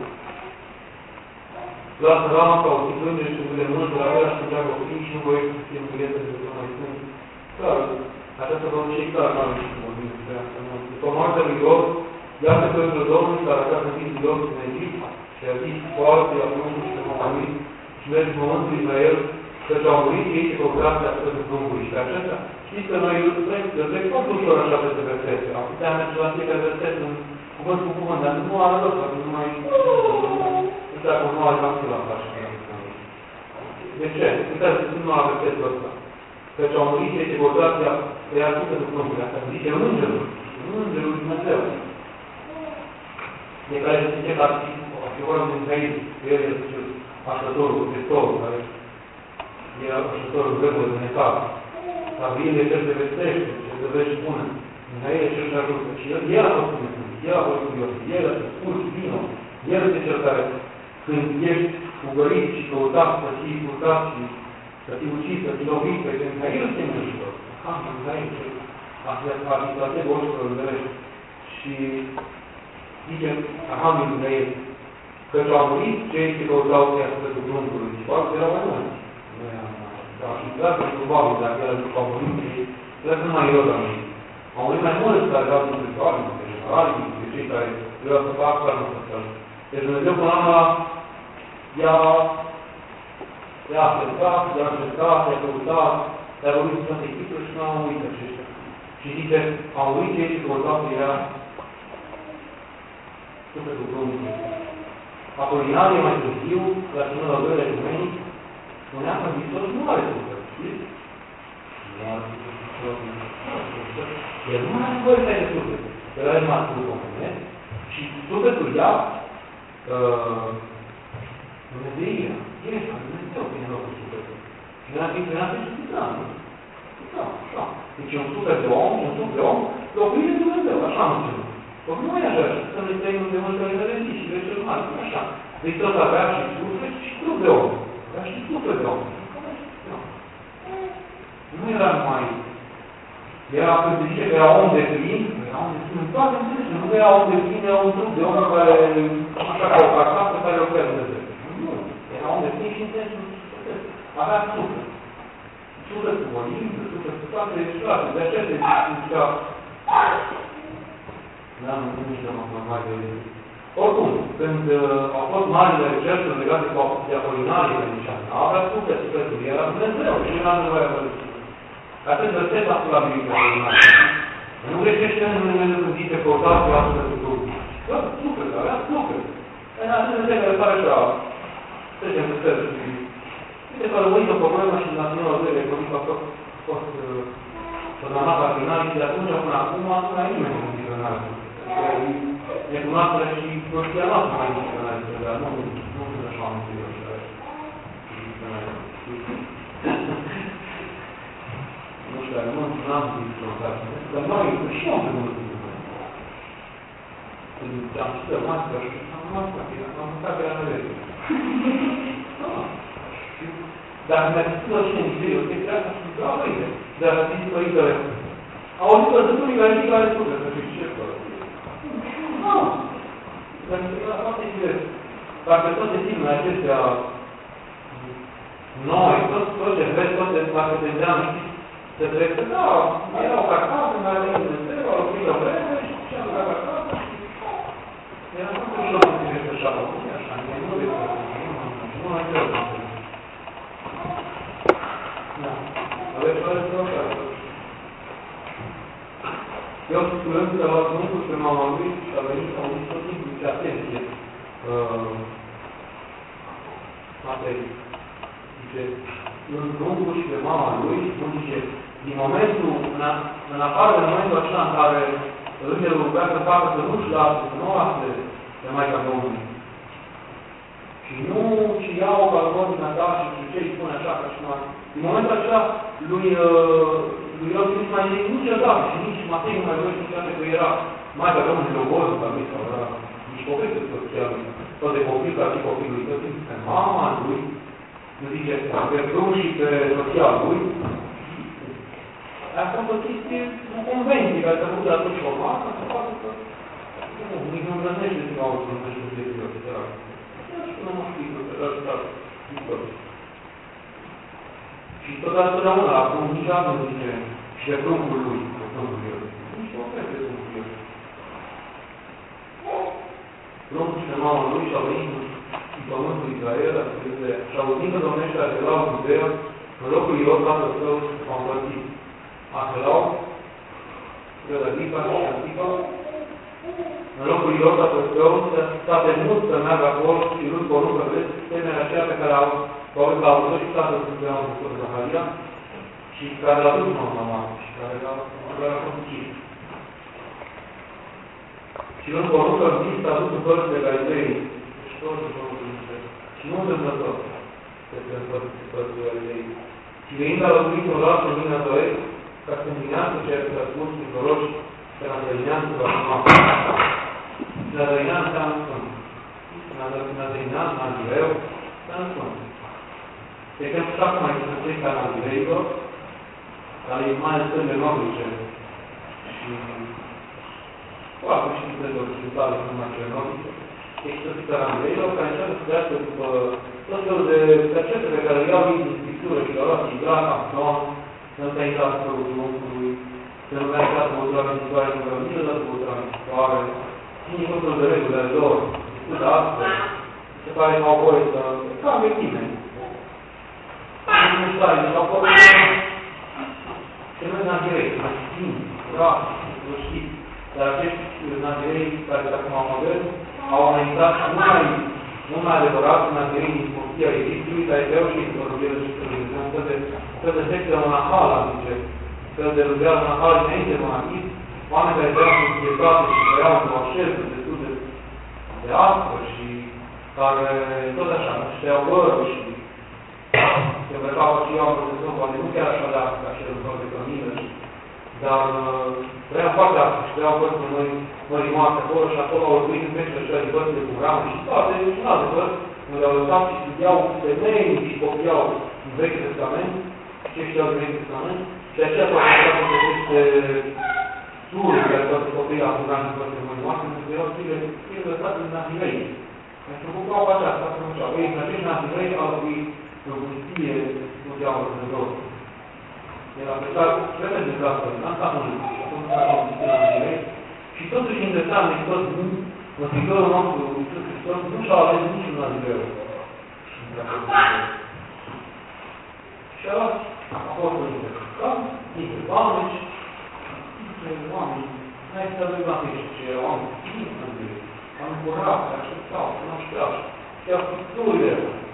Speaker 1: Lasă rama ca o țipânge și cu lemnul de la el și întreagă copii și nu voi să fie prieteni de să mai spun. Clar, aceasta vă și clar n-am și cum vorbim despre asta. După moartea lui Iov, iată că Îngerul Domnului s-a arătat în fiul Iov în Egipt și a zis foarte atunci și m-a murit și mergi în pământul Israel, căci au murit ei și căutați asupra de pruncului. Și pe acesta, știți că noi trec tot ușor așa peste versete. Am putea merge la fiecare verset în cuvânt cu cuvânt, dar nu are loc, pentru că nu mai... Nu știu dacă nu are loc la așa. De ce? Uitați, nu are versetul ăsta. Căci au murit ei și căutați asupra de pruncului. Asta zice Îngerul. Îngerul lui Dumnezeu. De care se zice că ar fi ora din Israel, că el este aștătorul, Hristorul, care era aștătorul grevului de necaz. Gabriel e cel se vestește, cel se vezi spune. Mihail e cel ce ajută. Și el a fost Dumnezeu, el a fost Iosif, el a spus vino. El este cel care, când ești fugărit și căutat să fii purtat și să fii ucis, să fii lovit, pe Mihail este mânjitor. Mihail, toate voștri îl și zice, Ahamul Mihail, căci au murit cei ce căutau să ia spre Duhului și poate erau mai mulți. Da, și clar că probabil, dacă el au murit, trebuie să nu mai rău la mine. Au murit mai mulți care vreau să se oameni, pe cei care vreau să fac clar nu să deci Dumnezeu până la urmă i-a acercat, i-a căutat, i-a vorbit cu toate echipele și nu au murit aceștia. Și zice, au murit cei ce căutau să ia sufletul Domnului. Apolinarie mai târziu, la finul al doilea ecumenic, spunea că Hristos nu are suflet, știți? Nu are suflet. El nu are nevoie să aibă suflet. El are numai suflet, și sufletul ia Dumnezeirea. Ești, Dumnezeu, vine locul sufletul. Și ne-am fi justițat, nu? Da, așa. Deci un suflet de om, locuit de Dumnezeu, așa am înțeles. Ori nu e așa, să ne trăim de multe ori de zi și de cel mare, așa. Hristos avea și suflet și trup de om. Avea și suflet de om. Nu era numai... Era, când se zice că era om de plin, în toate înțelegi, nu era om de plin, era un trup de om care, așa ca o carcasă pe care o crea Dumnezeu. Nu, era om de plin și înțelegi, avea suflet. Suflet cu voință, suflet cu toate toate. De aceea se zicea... Da, nu știu mai de... Oricum, când au fost marile cercuri legate cu Apolinarie, a avea sufletul, era Dumnezeu și nu era nevoie de acest verset la Biblie Apolinarie. Nu greșește în Dumnezeu când zice căutați la sufletul Dumnezeu. Da, suflet, avea suflet. În acest verset care pare așa, trecem de stări și... Uite că a rămânit o problemă și în naționalul al doilea economic a fost condamnat Apolinarie și de atunci până acum nu ai nimeni în dicționare. Necunoașterea și prostia noastră mai dicționare, dar nu sunt așa am înțeles nu știu, dar nu am dicționare. Dar noi, și eu am primit dicționare. Când am știut de mască și am măscat pe la nevere. Dacă mi-a zis la cine niște o chestie asta, și da, uite, dar a zis părintele, au auzit că sunt unii care zic care suflet, să fii ce fără. Nu. Pentru că asta e direct. Dacă toate filmele acestea noi, tot ce vezi, toate dacă te îndeamnă, se trece, da, era o carcasă în care vine Dumnezeu, au oprit o vreme și ce-am la carcasă și era foarte ușor să te vezi așa, nu e așa, nu e nu mai greu. Da. Aveți fără să așa. Eu spunând că la Dumnezeu pe mama lui și a venit să auzit tot timpul și atenție. Asta e. Zice, în Dumnezeu și pe mama lui, nu zice, din momentul, în afară de momentul acela în care Îngerul vrea să facă să nu-și lasă, să nu lasă de Maica Domnului. Și nu, și iau ca ordinea ta și ce îi spune așa, ca și mai. Din momentul acela, lui Iosif mai nici niciodată și nici Matei nu mai vrea să că era Maica Domnului Logos, ca lui, sau era nici copil de soția lui, sau de copil ca și copilului, tot timpul pe mama lui, nu zice, pe frâu și pe soția lui. Asta a fost o chestie, o convenție care s-a făcut atunci format, să facă că nu, nici nu îndrăznește să au să nu știu de ziua, de sărac. Și nu mă știu, că ajutat. Și totdeauna, acum niciodată nu zice și de pruncul lui, de pruncul lui. Nici nu cred de pruncul lui. Pruncul și de mama lui și-au venit în pământul Israel, și-au auzit că domnește Achelau în Iudea, în locul Ior, tatăl său, s-au împărțit. Achelau, Rădăvica și Antipa, în locul Ior, tatăl său, s-a temut să meargă acolo și nu-ți poruncă, vezi, temerea aceea pe care au probabil că a avut și tatăl Sfântul Ioan Băstor Zaharia și care l-a dus în mama și care l-a fost ucis. Și nu poruncă în timp s-a dus în părți de Galilei. Și toți în părți și nu întâmplător în părți de Galilei. Și venind a locuit un oraș în mâinea Zoei, ca să împlinească ceea ce s-a spus în proroci, că Nazărinean va urma. Nazărinean înseamnă Sfânt. Nazărinean, Nazireu, înseamnă Sfânt. De exemplu, și acum mai sunt cei ca Nazireilor, care e mai țările nordice și foarte știți de occidentale, cum mai cele nordice, există țara Nazireilor, care încearcă să trească după tot felul de percepte pe care le iau din scriptură și le-au luat și Idrac, Amson, să nu te-ai intrat pe Duhului, să nu te-ai intrat pe băutura mintitoare, să nu te-ai intrat pe băutura mintitoare, ține tot felul de reguli de lor, discută astfel, se pare că au voie să... ca vechime. Nu stai, deci au fost se numesc nazirei, schimb, rași, știți, dar acești nazirei care sunt acum modern au înaintat mult mai adevărat nazirei din Sfântia Egiptului, careveau și într-o și fel de sectă monahal, adică fel de rugeală monahal înainte de monahist, oameni careveau în pietate și trăiau într-o așeză destul de aspră și care tot așa, știau vărul și se îmbrăcau și eu am profesor, poate nu chiar așa de asta, ca și război de cămină, dar trăiau foarte asta și trăiau părți de mării moarte acolo și acolo au locuit în pește așa de părți de curamă și toate, și în alte părți, unde au lăsat și studiau femei și copiau în Vechiul Testament, ce știau în Vechiul Testament, și de aceea s-au făcut aceste suri care toate copiii au curat în părți de mării moarte, pentru că erau fie lăsate în nazirei. Pentru că au aceasta, asta nu știu. Ei, în acești nazirei au locuit în pustie, studiau în Dumnezeu. Era plecat, trebuie de asta, asta nu știu, atunci s-a consistit la nazirei. Și totuși interesant, Hristos, Mântuitorul nostru, Iisus Hristos, nu și-a ales niciun nazireu. Și a luat apostolul niște căscani, niște oameni, n-ai să avem la niște ce oameni, am curat, se așteptau, se așteptau. Și a spus turile.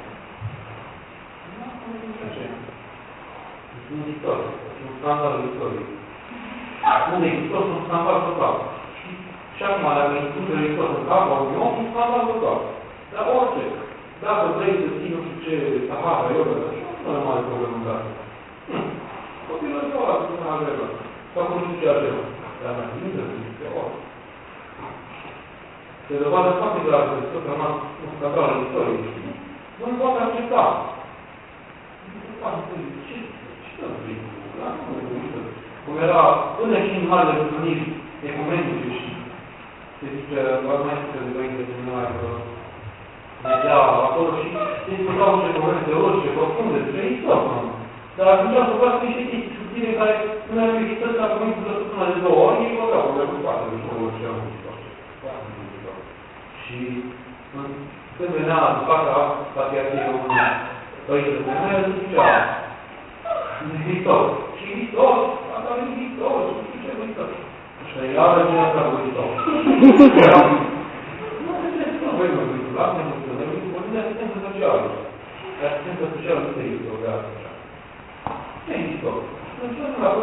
Speaker 1: Nu am spus ce. Este un istorie, este un scandal de istorie. Unde e Hristos, un scandal total. Și acum, dacă include Hristos în capul unui om, un scandal total. Dar orice. Dacă vrei să ții nu știu ce sahara, eu văd așa, nu e mare problemă în asta. Copilul ăsta ăla, să nu agrevă. Sau cum nu știu ce agrevă. Dar mai bine să zice orice. Se dovadă foarte clar că Hristos a rămas un scandal în istorie. Nu îl poate accepta. Ce să zic? Cum era până și în marele întâlniri ecumenice și se zice, mai zice de înainte de seminare că mergea acolo și se discutau ce probleme teologice profunde despre Hristos. Dar atunci au făcut niște chestii subtile care nu erau Hristos la cuvântul de săptămână de 2 ori, ei vorbeau, cu toate, deci nu orice am și când venea fața patriarhiei române, Părintele Dumnezeu, zicea, Hristos. Și Hristos, asta e Hristos, și ce Hristos? Și iară cine asta cu Hristos. Nu înțeleg, nu vrem să Hristos, la ne mulțumim, vorbim de asistență socială. De asistență socială nu se Hristos, de asta așa. Ce Hristos? Înțeleg la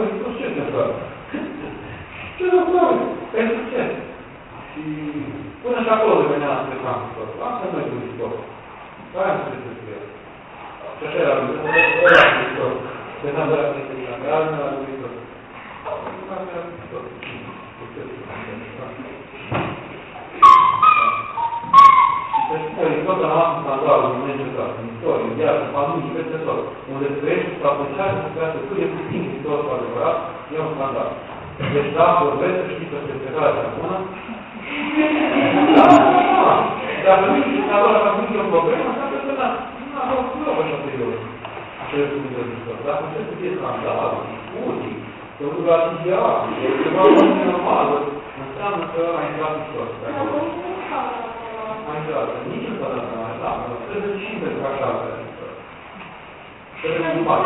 Speaker 1: Pentru ce? Și până și acolo devenea spre campus. Asta nu e un istor. Aia nu trebuie să fie. Și așa era un istor. Vedeam de la Cristian. Aia nu era un istor. Aia era un istor. Deci, tot am luat standardul în necesar, în istorie, în viață, în familie, peste tot. Unde trăiești sau încearcă să crească cât de puțin istor cu adevărat, e un standard. Deci, dacă vreți să știți că se plecare de acum, dacă nu știți că adevărat că nu e o problemă, înseamnă că nu avem cu loc așa serios. Ce e cu istor. Dacă încerc să fie scandal, discuții, să rugați ideal, ceva normal, înseamnă că a intrat istor. Mai dreaptă, nici nu s-a dat mai dreaptă, trebuie și pentru așa dreaptă. Trebuie să faci.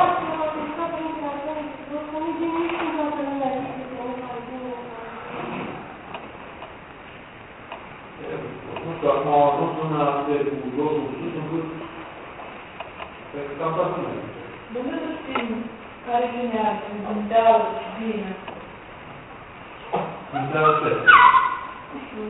Speaker 1: Nu știu, acum au ajuns una de cu losul sus încât cred că cam toată lumea.
Speaker 3: De unde să știm care vine din deal și bine?
Speaker 1: Din deal ce?
Speaker 3: Nu știu,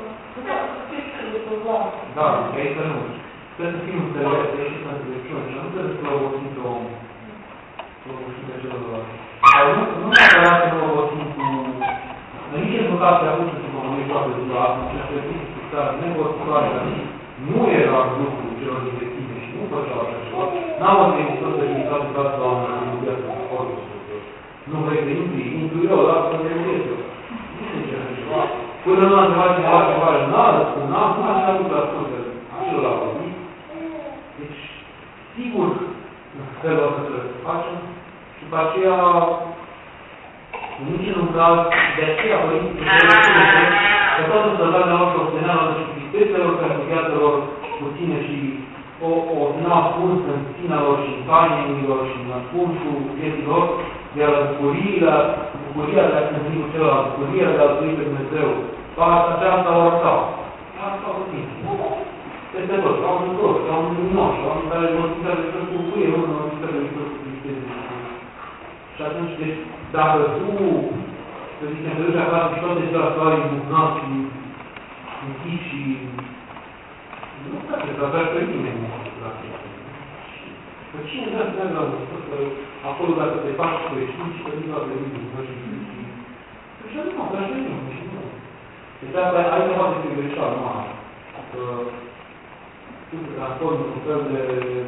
Speaker 1: da, aici nu. Trebuie să fim înțelepți, aici sunt înțelepciuni și nu trebuie să lovosim pe om. Lovosim pe celălalt. Dar nu neapărat să lovosim cu... Nici în vocația atunci să comunici toate după asta, și a trebuit să stare nevoțitoare la mine. Nu era lucru celor directive și nu făceau așa ceva. N-am o trimitor să limitați toată doamna în viață cu sportul. Nu vrei să intru eu, lasă-mă de eu. Nu știu ce așa ceva. Până nu am întrebat cineva ceva înalt, nu așa lucru la spune, acelor la vorbit. Deci, sigur, în felul ăsta trebuie să facem și după aceea, nici în un caz, de aceea părinții că toată sărbarea lor și obținerea și tristețelor, perficheatelor puține și o n-ascunsă în țina lor și în tainelor și în ascunsul vieții lor, iar bucuria de a cântri cu celălalt, bucuria de a trăi pe Dumnezeu, aceasta o arătau. Asta au făcut. Peste tot, au un tot, au un luminoși, au un care vor fița de tot cu bucurie, nu vor fița de tot cu tristeze. Și atunci, deci, dacă tu, să zicem, te duci acasă și toate ziua să ai bucnat și închis și... Nu poate să avea pe nimeni la chestia. Că cine vrea să meargă la vârstă, acolo dacă te faci creștini și că nu va veni din vârstă și creștini. Și așa nu, așa nu, și nu. Deci asta ai ceva de fi greșeală, nu așa. Că tu te transformi într-un fel de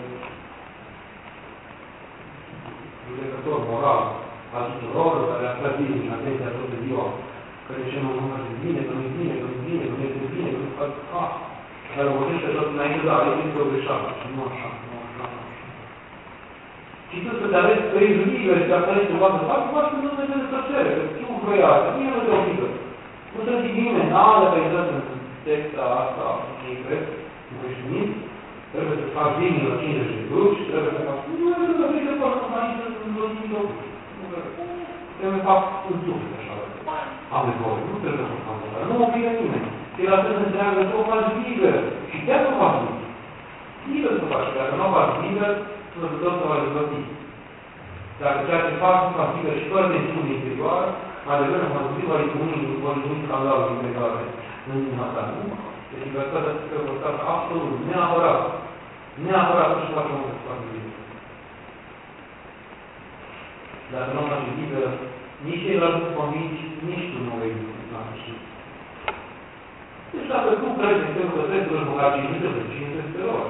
Speaker 1: judecător moral al tuturor, care a stat bine în atenția toată ziua, că de ce nu face bine, că nu-i bine, că nu-i bine, că nu este bine, că nu faci așa. Dar vorbește tot înainte, da, aici este o greșeală. Și nu așa, nu așa. Și tu să te alegi că ești liber și dacă alegi ceva să faci că nu te vede să cere, că tu vrei asta, nimeni nu te obligă. Nu te zic nimeni, dacă ai intrat în texta asta, nu cred, nu ești nimic, trebuie să faci bine la 50 de grupi și trebuie să faci... Nu trebuie să fii de fapt să faci trebuie să fac în suflet, așa. Am nevoie, nu trebuie să fac asta. Nu obligă nimeni. Și la fel să înțeleagă că o faci liber. Și chiar nu o faci liber. Liber să faci. Dacă nu o faci liber, Dumnezeu să va dezvăti. Dacă ceea ce faci nu faci liber și fără tensiune interioară, adevăr, în măsuri va izbuni scandalul integrare în inima ta. Nu? Deci libertatea trebuie păstrată absolut, neapărat. Neapărat să-și facă un foarte liber. Dacă nu o faci liber, nici ceilalți nu convingi, nici tu nu vei fi. Deci dacă tu crezi în felul că trebuie să-și băga 500 de 500 de ori.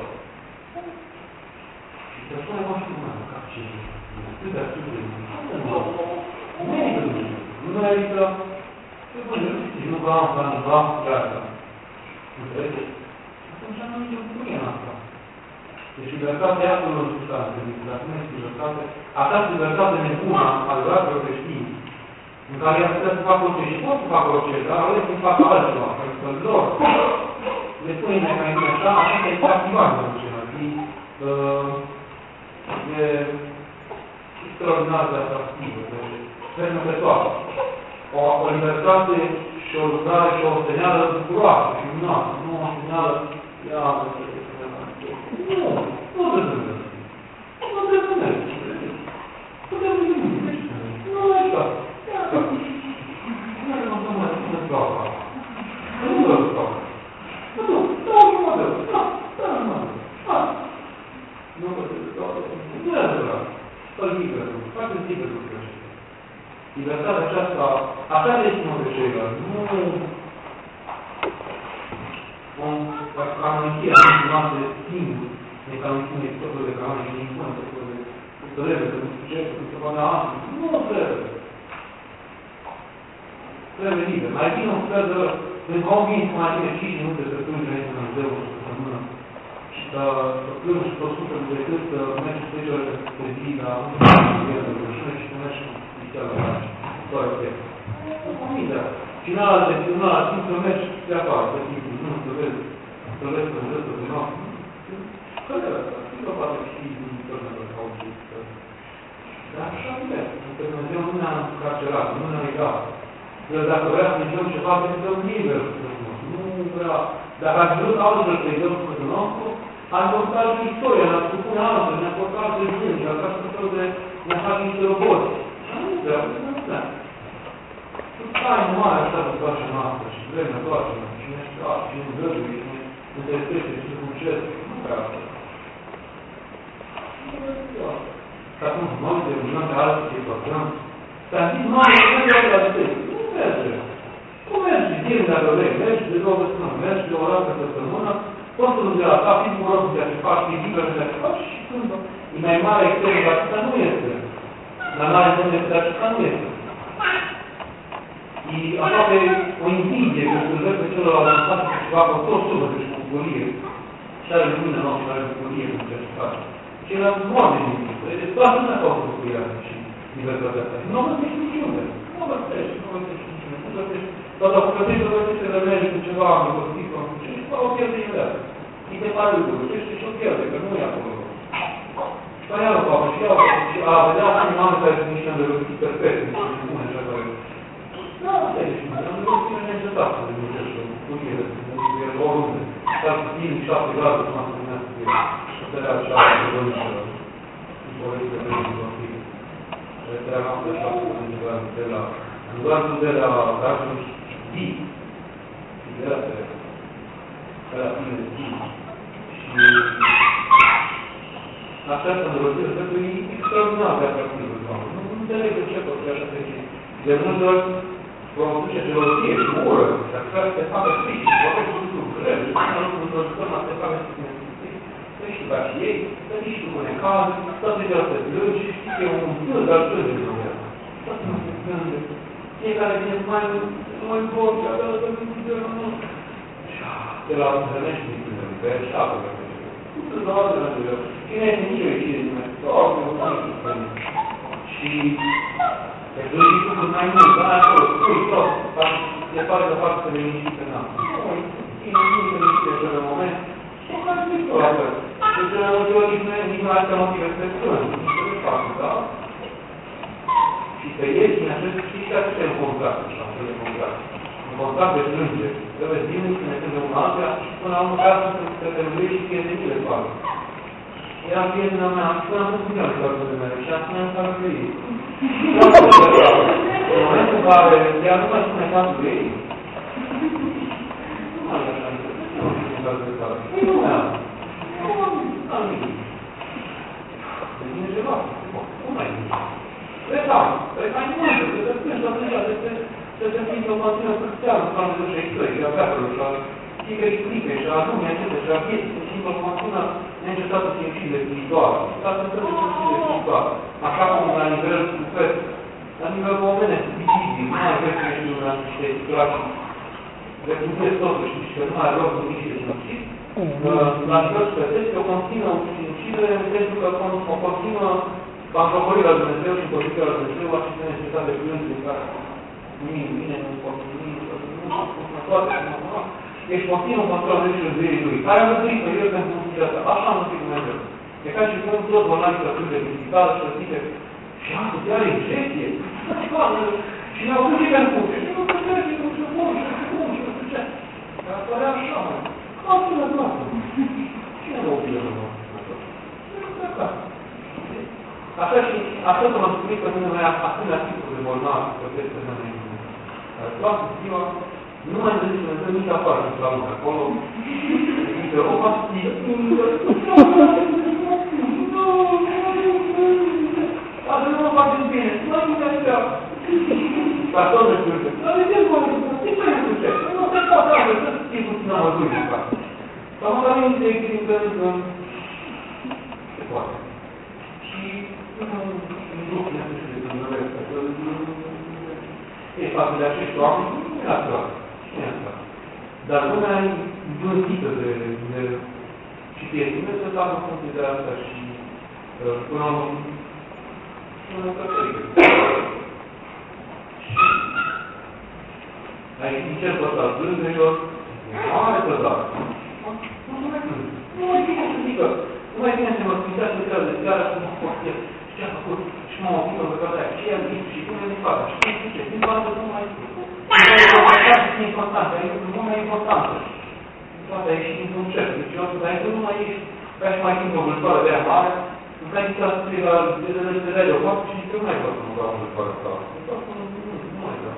Speaker 1: Și persoane mă știu mai băga 500. Câtea sute de nu merită Dumnezeu. Nu merită. Și nu vreau să am viața. Înțelegeți? Atunci nu nici o bucurie în asta. Deci libertatea ea până în substanță. Dacă nu este libertate, această libertate nebună, adevăratul creștini, în care ea putea să facă orice și pot să facă orice, dar ales să facă altceva, pentru că lor le pune mecanisme așa, așa că este activat în orice. E extraordinar de atractivă, de fermecătoare. O libertate și o lucrare și o semneală bucuroasă și minunată. Nu o semneală, ia, nu trebuie să mergi. Nu trebuie să mergi. Nu trebuie să mergi. Nu e așa. Libertatea aceasta, așa de estimă pe ceilalți, nu canonichia noastră singur, de canonichie, tot felul de canoni, de impun, tot felul de trebuie, de nu știu ce, de se poate astăzi. Nu trebuie. Trebuie liber. Mai bine un fel de sunt convins că mai bine 5 minute să plângi înainte de Dumnezeu o săptămână și să plângi și 100 decât să mergi 10 ore pe zi la un de rușine și să mergi chiar la oraș. Doar o piață. Nu convins de asta. Și în ala timp să mergi de afară, pe timpul, nu să vezi pe Dumnezeu, pe noapte. Care e asta? Știi că poate fi din viitorul sau dar așa e. Că Dumnezeu nu ne-a încarcerat, nu ne-a legat. El dacă vrea să ne dăm ceva, să dăm liber. Nu vrea. Dacă ați vrut altfel să-i dăm Sfântul nostru, ați portat și istoria, ne-a spune altfel, ne-a portat de zi, ne-a dat tot fel de ne-a fac niște roboți. Nu vrea, nu vrea. Tu stai în mare așa de toată noastră și vremea toată, și ne știa, și ne îngăduie, și ne interesește, și ne cucește. Nu vrea asta. Și atunci noi de unul de alții ce făcăm, s-a zis, mai nu merge la tăi. Nu merge. Nu merge. Din dacă vrei, mergi de 2 săptămâni, mergi de o dată pe săptămână, poți să nu de la ta, fi bucuros de ce faci, fi liber de ce faci și când e mai mare extrem de atâta nu este. Dar n-are domne de atâta nu este. E aproape o invidie că îl vezi pe celălalt în față și ceva cu tot sufletul și cu bucurie. Și are lumina noastră și are bucurie în ce face. Ceilalți nu oameni din timp. Deci toată lumea s-au făcut cu ea și libertatea asta. Nu o găsești niciunde. Nu o găsești, nu o găsești niciunde. Nu o găsești. Dar dacă găsești, o găsești de medici cu ceva, am găsit, cu ce, și o pierde imediat. Și te pare lucruri. Știi și o pierde, că nu e acolo. Și care iară papă, și iau, și a vedea acum oameni care sunt niște îndărăviți perfect, niște bune așa care... Da, asta e și am găsit necesitat să Dumnezeu și o bucurie, oriunde. Dar să fii 7 grade, cum am spunea să fie. Puterea așa de vândă, împotriva de vândă. Puterea noastră așa de la Îndoarsul de la Rașul Zi, de la tine Zi. Și așa să îndrăgire, pentru că e extraordinar de atractivă, Doamne. Nu înțeleg de ce pot fi așa fericit. De multe ori vom duce gelozie și ură, și așa se facă frici, și vorbește cu lucruri grele, și nu într-o să se facă frici. Și faci ei, să nici tu cu necaz, toate de astea plângi, și știi că e un plâns, dar plânge de lumea. Toate nu se plânge. Fiecare vine mai bun, și avea să plânge de lumea. Și de la întâlnești din plânge, pe așa pe plânge. Nu se doar de la Dumnezeu. Cine este nici o ieșire din Dumnezeu? Doamne, o plânge cu plânge. Și te plângi tu cât mai mult, dar acolo, spui tot, se pare că fac să liniști pe nas. Cine nu se liniște în acel moment, și mai zic tot la fel. Deci, nici nu are motive să te plângi, nici să te facă, da? Și să ieși din acest, și acesta e un contract, așa, un contract. Un contract de plângere. Trebuie zilnic să ne plângem una altea și până la urmă casă să te rândești și prietenile facă. Era prietena mea, și până am pus în ea de toate de mele și am spune în care de ei. În momentul în care ea nu mai spune casul de ei, nu mai e așa, nu știu cum casul de care. Nu mai am. Nu am nimic. De mine ceva, nu mai e nimic. Reclam mult, să te spune să te simți o continuă săpteală, să am de și trei, și avea și a fiecare și a lumea acestea, și a vieții, să simți o continuă necesată simțire spirituală. Să te întâmplă simțire spirituală. Așa cum la nivel suflet, la nivel omenesc, vizibil, nu mai vezi că ești în niște situații. Recunosc totuși, și că nu mai rog nimic de simțit. La nivel sufletesc, o continuă simțire, pentru că o continuă bancrocorii la Dumnezeu și poziția la Dumnezeu, aceste necesitate de plâns din care nimic vine, nu poate nimic, nu toate, nu. Ești continuu în control de râșurile lui. Care am văzut pe el pentru funcția asta? Așa am văzut Dumnezeu. E ca și cum tot bolnavi să plânge de spitală și să zice și am să are injecție. Și ne-au văzut pe funcție. Și nu puteți, nu știu cum, și nu știu ce. Dar părea așa, mă. Asta e toată. Cine vă opină la mă? Așa și, așa că m-am spus că mine mai asemenea tipul de bolnavi, că peste mine. Dar toată ziua, nu mai înțeleg să ne dăm nici afară în salon acolo. Zice, o pastie. Asta nu mă faceți bine. Nu mai uite așa. Dar tot nu știu ce. Dar de ce nu știu ce? Nu se poate să știi puțin amăzuri în față. Sau mă dau de echilibră în se poate. Și în lucrurile acestea de Dumnezeu, e față de acești oameni, nu e natural. Nu e natural. Dar lumea e gândită de și prietenile să facă funcție de asta și până la urmă nu aici ce păsat gândurilor, mare păsat. Nu mai bine să zică, nu mai bine să mă sfințească de de seara și mă poate și ce a făcut și mă opină pe care aia, ce i-am zis și cum e de față și cum e ce, din toată nu mai spune. Și e importantă, adică nu mai e importantă. Toate a ieșit dintr-un cer, deci eu dar nu mai ești, ca și mai timp o vâltoare de aia mare, în care ți-a spus la de o faptă și zice, nu mai vreau să mă dau o vâltoare asta. Nu mai vreau.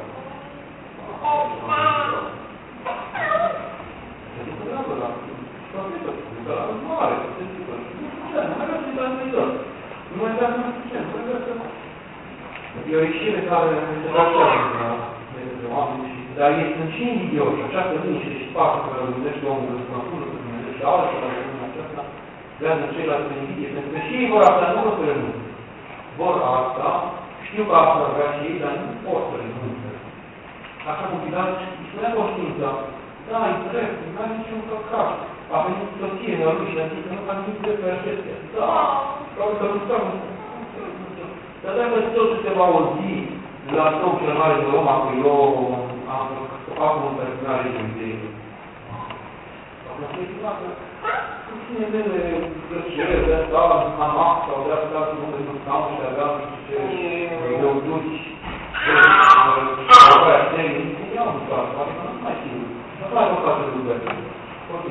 Speaker 1: Se zică, dragă, la profetă, la mare, se zică, nu mai vreau să-i transmită. Nu mai vreau să mă spune, nu mai vreau să mă... E o ieșire care se face de oameni, dar ei sunt și invidioși, această liniște și pacea care îl gândește omul în profundă, să gândește alții care în aceasta, vrează ceilalți în invidie, pentru că și ei vor asta, nu vor să renunțe. Vor asta, știu că asta vrea și ei, dar nu pot să renunțe. Așa cum Pilat își spunea conștiința, da, e drept, nu ai niciun păcat. A venit soție în lui și a zis că nu am nimic drept pe acestea. Da, vreau să nu stau. Dar dacă totul se va auzi la tot cel mare de Roma, că eu am fac un personaj în idei. Acum se zic că cine vede plăcere de asta, hamac sau de asta, cum de nu stau și avea nu știu ce, găuduci, care aștei, iau un stat, nu mai știu. Nu mai o față de lucruri. Ok.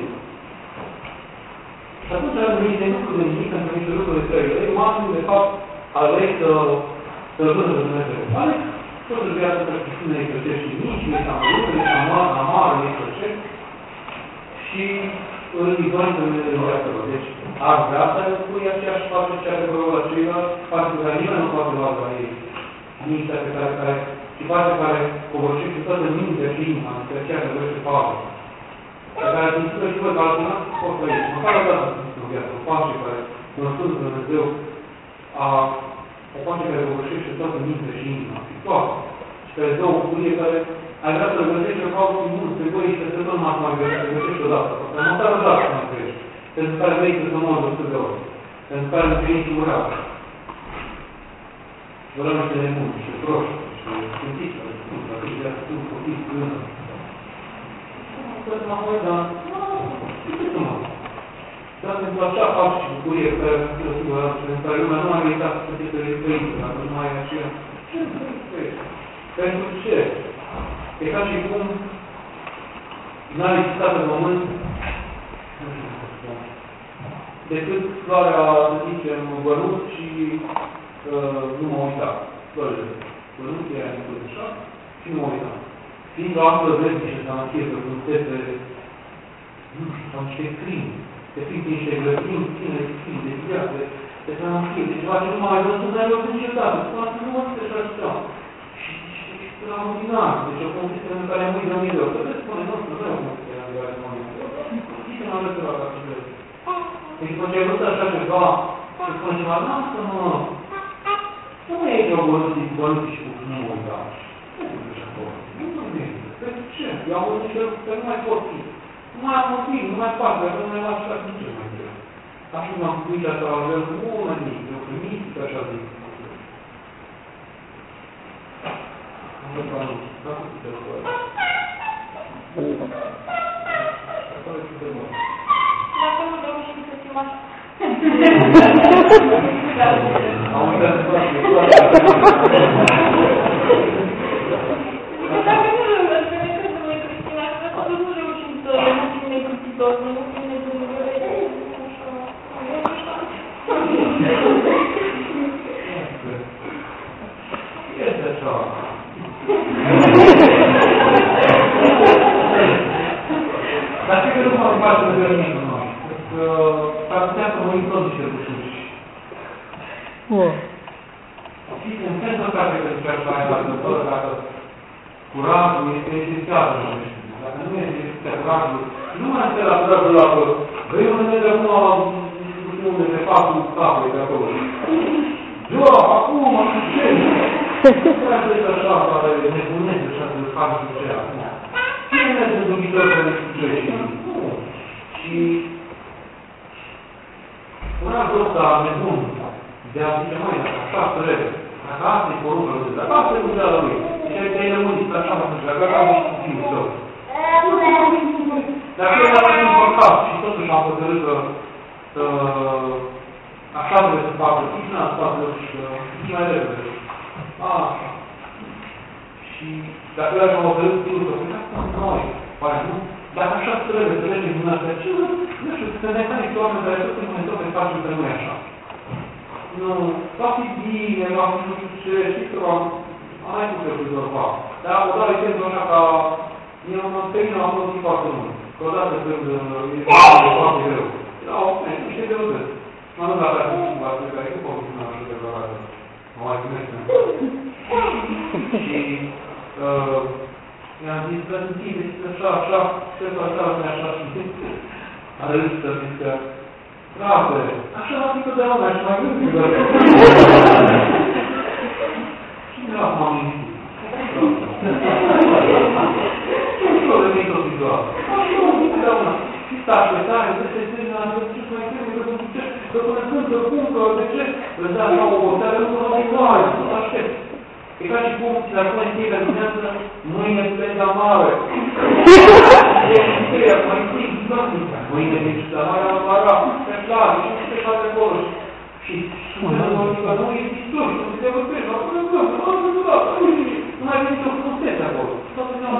Speaker 1: Și atunci am venit de lucruri de nimic, am venit de lucruri de trăire, oamenii, de fapt, aleg să-L vădă pe Dumnezeu. Aleg totul viața pe Hristina îi plăcește și nici, nici amară, îi plăcește și îl izolăm pe Dumnezeu viața lor. Deci, ar vrea să pui aceeași faptă ce are vreo la ceilalți, faptă pe care nimeni nu poate lua la ei. Mintea pe care și faptă care covârșește toată mintea și inima, pe aceea care vrește Pavel. Pe care din spune și văd altul, pot să ieși. Măcar o dată în viață, o pace care, cunoscând Dumnezeu, o pace care covârșește toată mintea și inima, și toată. Și care dă o bucurie care ai vrea să-L găsești pe Pavel și mult, pe voi și să tot mai găsești odată. Dar măcar o dată mai găsești. Pentru care vrei să mori de 100 de ori. Pentru care nu veni și murea. Vă niște nebuni și proști și sfințiți, atât de atât, copii, până. Nu să mă voi, dar ce să mă? Dar pentru așa fac și bucurie pe care lumea nu mai merita să fie trăită, dacă nu mai e aceea. Ce nu trăiești? Pentru ce? E ca și cum n-a existat în pământ, nu știu cum să spun, decât floarea, să zicem, bănuț și nu mă uitam. Bănuț era încât așa și nu mă uitam. Fiind o altă vrednice să închiră cu tete, nu știu, sau niște crimi, de fiind niște grătini, ține, de viață, de să închiră, de ceva ce nu mai văzut, dar eu niciodată, spune că nu mă zice așa ceva. Și extraordinar, deci o condiție în care mâine de Dumnezeu. Că te spune, nu e o condiție în care mâine de Dumnezeu. Zice mă arătă la așa ceva. Deci după ce ai văzut așa ceva, și spune ceva, lasă-mă, nu mai e o bănuți și cu nu mă uita. Nu e așa acolo. Nu merită. Pentru ce? Eu am văzut că nu mai pot fi. Nu mai am motiv, nu mai fac, dar nu mai las așa cum ce mai trebuie. Așa m-am făcut asta la vreo bună mic, eu primit, că așa zic. Am văzut că am făcut de lucruri. Acolo e super bun.
Speaker 2: Dacă nu reușim să fim așa.
Speaker 1: Am uitat de toate.
Speaker 3: Dacă nu reușim, noi Cristina, dacă nu reușim să nu fim necruțitori, nu fim necruțitori,
Speaker 1: Este așa. Dar cred că nu mă face de nimic cu noi. Că s-ar putea să mărim toți niște rușuși. Și în sensul ăsta cred că zice așa, curajul este esențial în creștinism. Dacă nu este esențial curajul, nu mai este la curajul ăla că vrei un de acum, nu știu unde, pe fatul capului de acolo. Eu, acum, ce? Nu prea trebuie așa, care nebunesc așa de fac și ce acum. Cine ne sunt iubitori să ne spune? Nu. Și curajul ăsta nebun de a zice, mai, așa trebuie. Dacă asta e porumbă, dacă asta e lucrarea lui. Deci te-ai rămânit așa, mă spune, dacă asta e fiul tău. Dacă el a fost împăcat și totuși a hotărât că așa trebuie să facă, cine a spate și mai repede. Așa. Și dacă el a hotărât fiul tău, că asta sunt noi, pare, nu? Dacă așa trebuie să legem din asta, ce nu știu, să ne faci niște oameni care tot timpul ne tot ne facem că nu e așa. Nu, va fi bine, va fi nu știu ce, știi că am mai putut să rezolva. Dar o dată exemplu așa ca pe mine am fost foarte mult. Că odată când e foarte greu. Da, nu știu de unde. Mă nu dacă ar fi cumva, care nu pot fi așa de vreo mă mai gândesc. Și i-am zis, să închideți așa, trebuie așa și a râs să zic că frate, așa va fi totdeauna și mai gândi doar. Cine a m-am mințit? Nu de mine tot ziua. Așa va fi totdeauna. Și stă așteptare, să se termină, ce mai trebuie, că până când, că cum, că de ce? Îți dea așa o boteală, nu mă mai doare, nu mă aștept. E ca și cum ți l-ar pune în fiecare dimineață, mâine pleci la mare. Mai ții, mâine pleci la mare, la mare, pe clar, și nu te faci acolo. Și nu e distur, nu te vorbești, nu mai veni o frumusețe acolo. Toată ziua,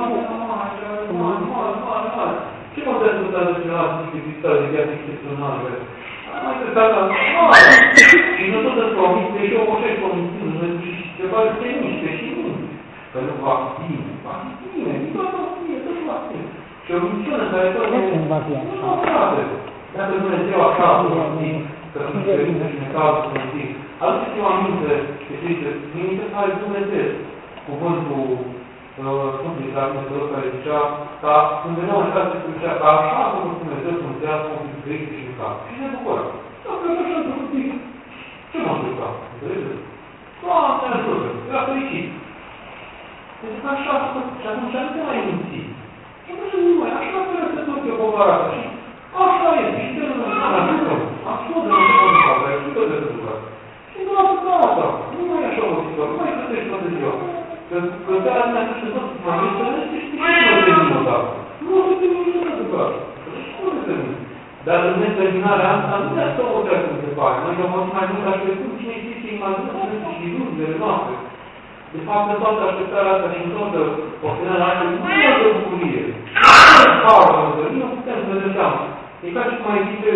Speaker 1: mare. Ce mă trebuie să te celălalt niște pistări de viață excepționale? Mai trebuie să mare. Și nu tot îți promite, și eu moșești promițând, și ceva de te miște și nu. Că nu va fi bine, nu va fi bine, tot va fi. Și o minciună care tot nu va fi frate. Dacă Dumnezeu așa a folosit, că sunt cerințe și necază să folosit, aduceți-vă aminte, știți, minte care Dumnezeu, cuvântul Sfântului Dumnezeu care zicea, ca când veneau în casă se zicea, că așa a făcut Dumnezeu să mântească un pic grec și în casă. Și ne bucură. Dacă așa a făcut pic, ce m-a bucurat? Înțelegeți? Doamne ajută, era fericit. Pentru că așa a făcut și atunci nu te mai minți. Și atunci nu mai, așa trebuie să tot eu povarată. Și așa este, și trebuie să mă ajută. Ascultă, nu te pot face, și tot de bucurat. Și doar că asta, nu mai e așa o situație, nu mai plătești toată ziua. Că seara asta nu știu tot, mai este, nu știi ce nu te termină odată. Nu o să termină niciodată cu asta. Nu te termină. Dar în neterminarea asta nu ne asta o treacă cum se pare. Noi am fost mai mult așteptăm cine știe ce mai mult așteptăm și iluzile noastre. De fapt, în toată așteptarea asta și în toată obținerea asta, nu e o bucurie. Nu putem să ne seama. E ca și cum ai zice,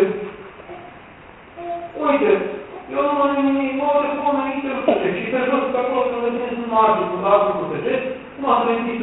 Speaker 1: uite, eu nu am nimic, mă telefon aici, și pe jos, pe acolo, să vedeți în marge, cu altul cu săgeți, cum a trezit,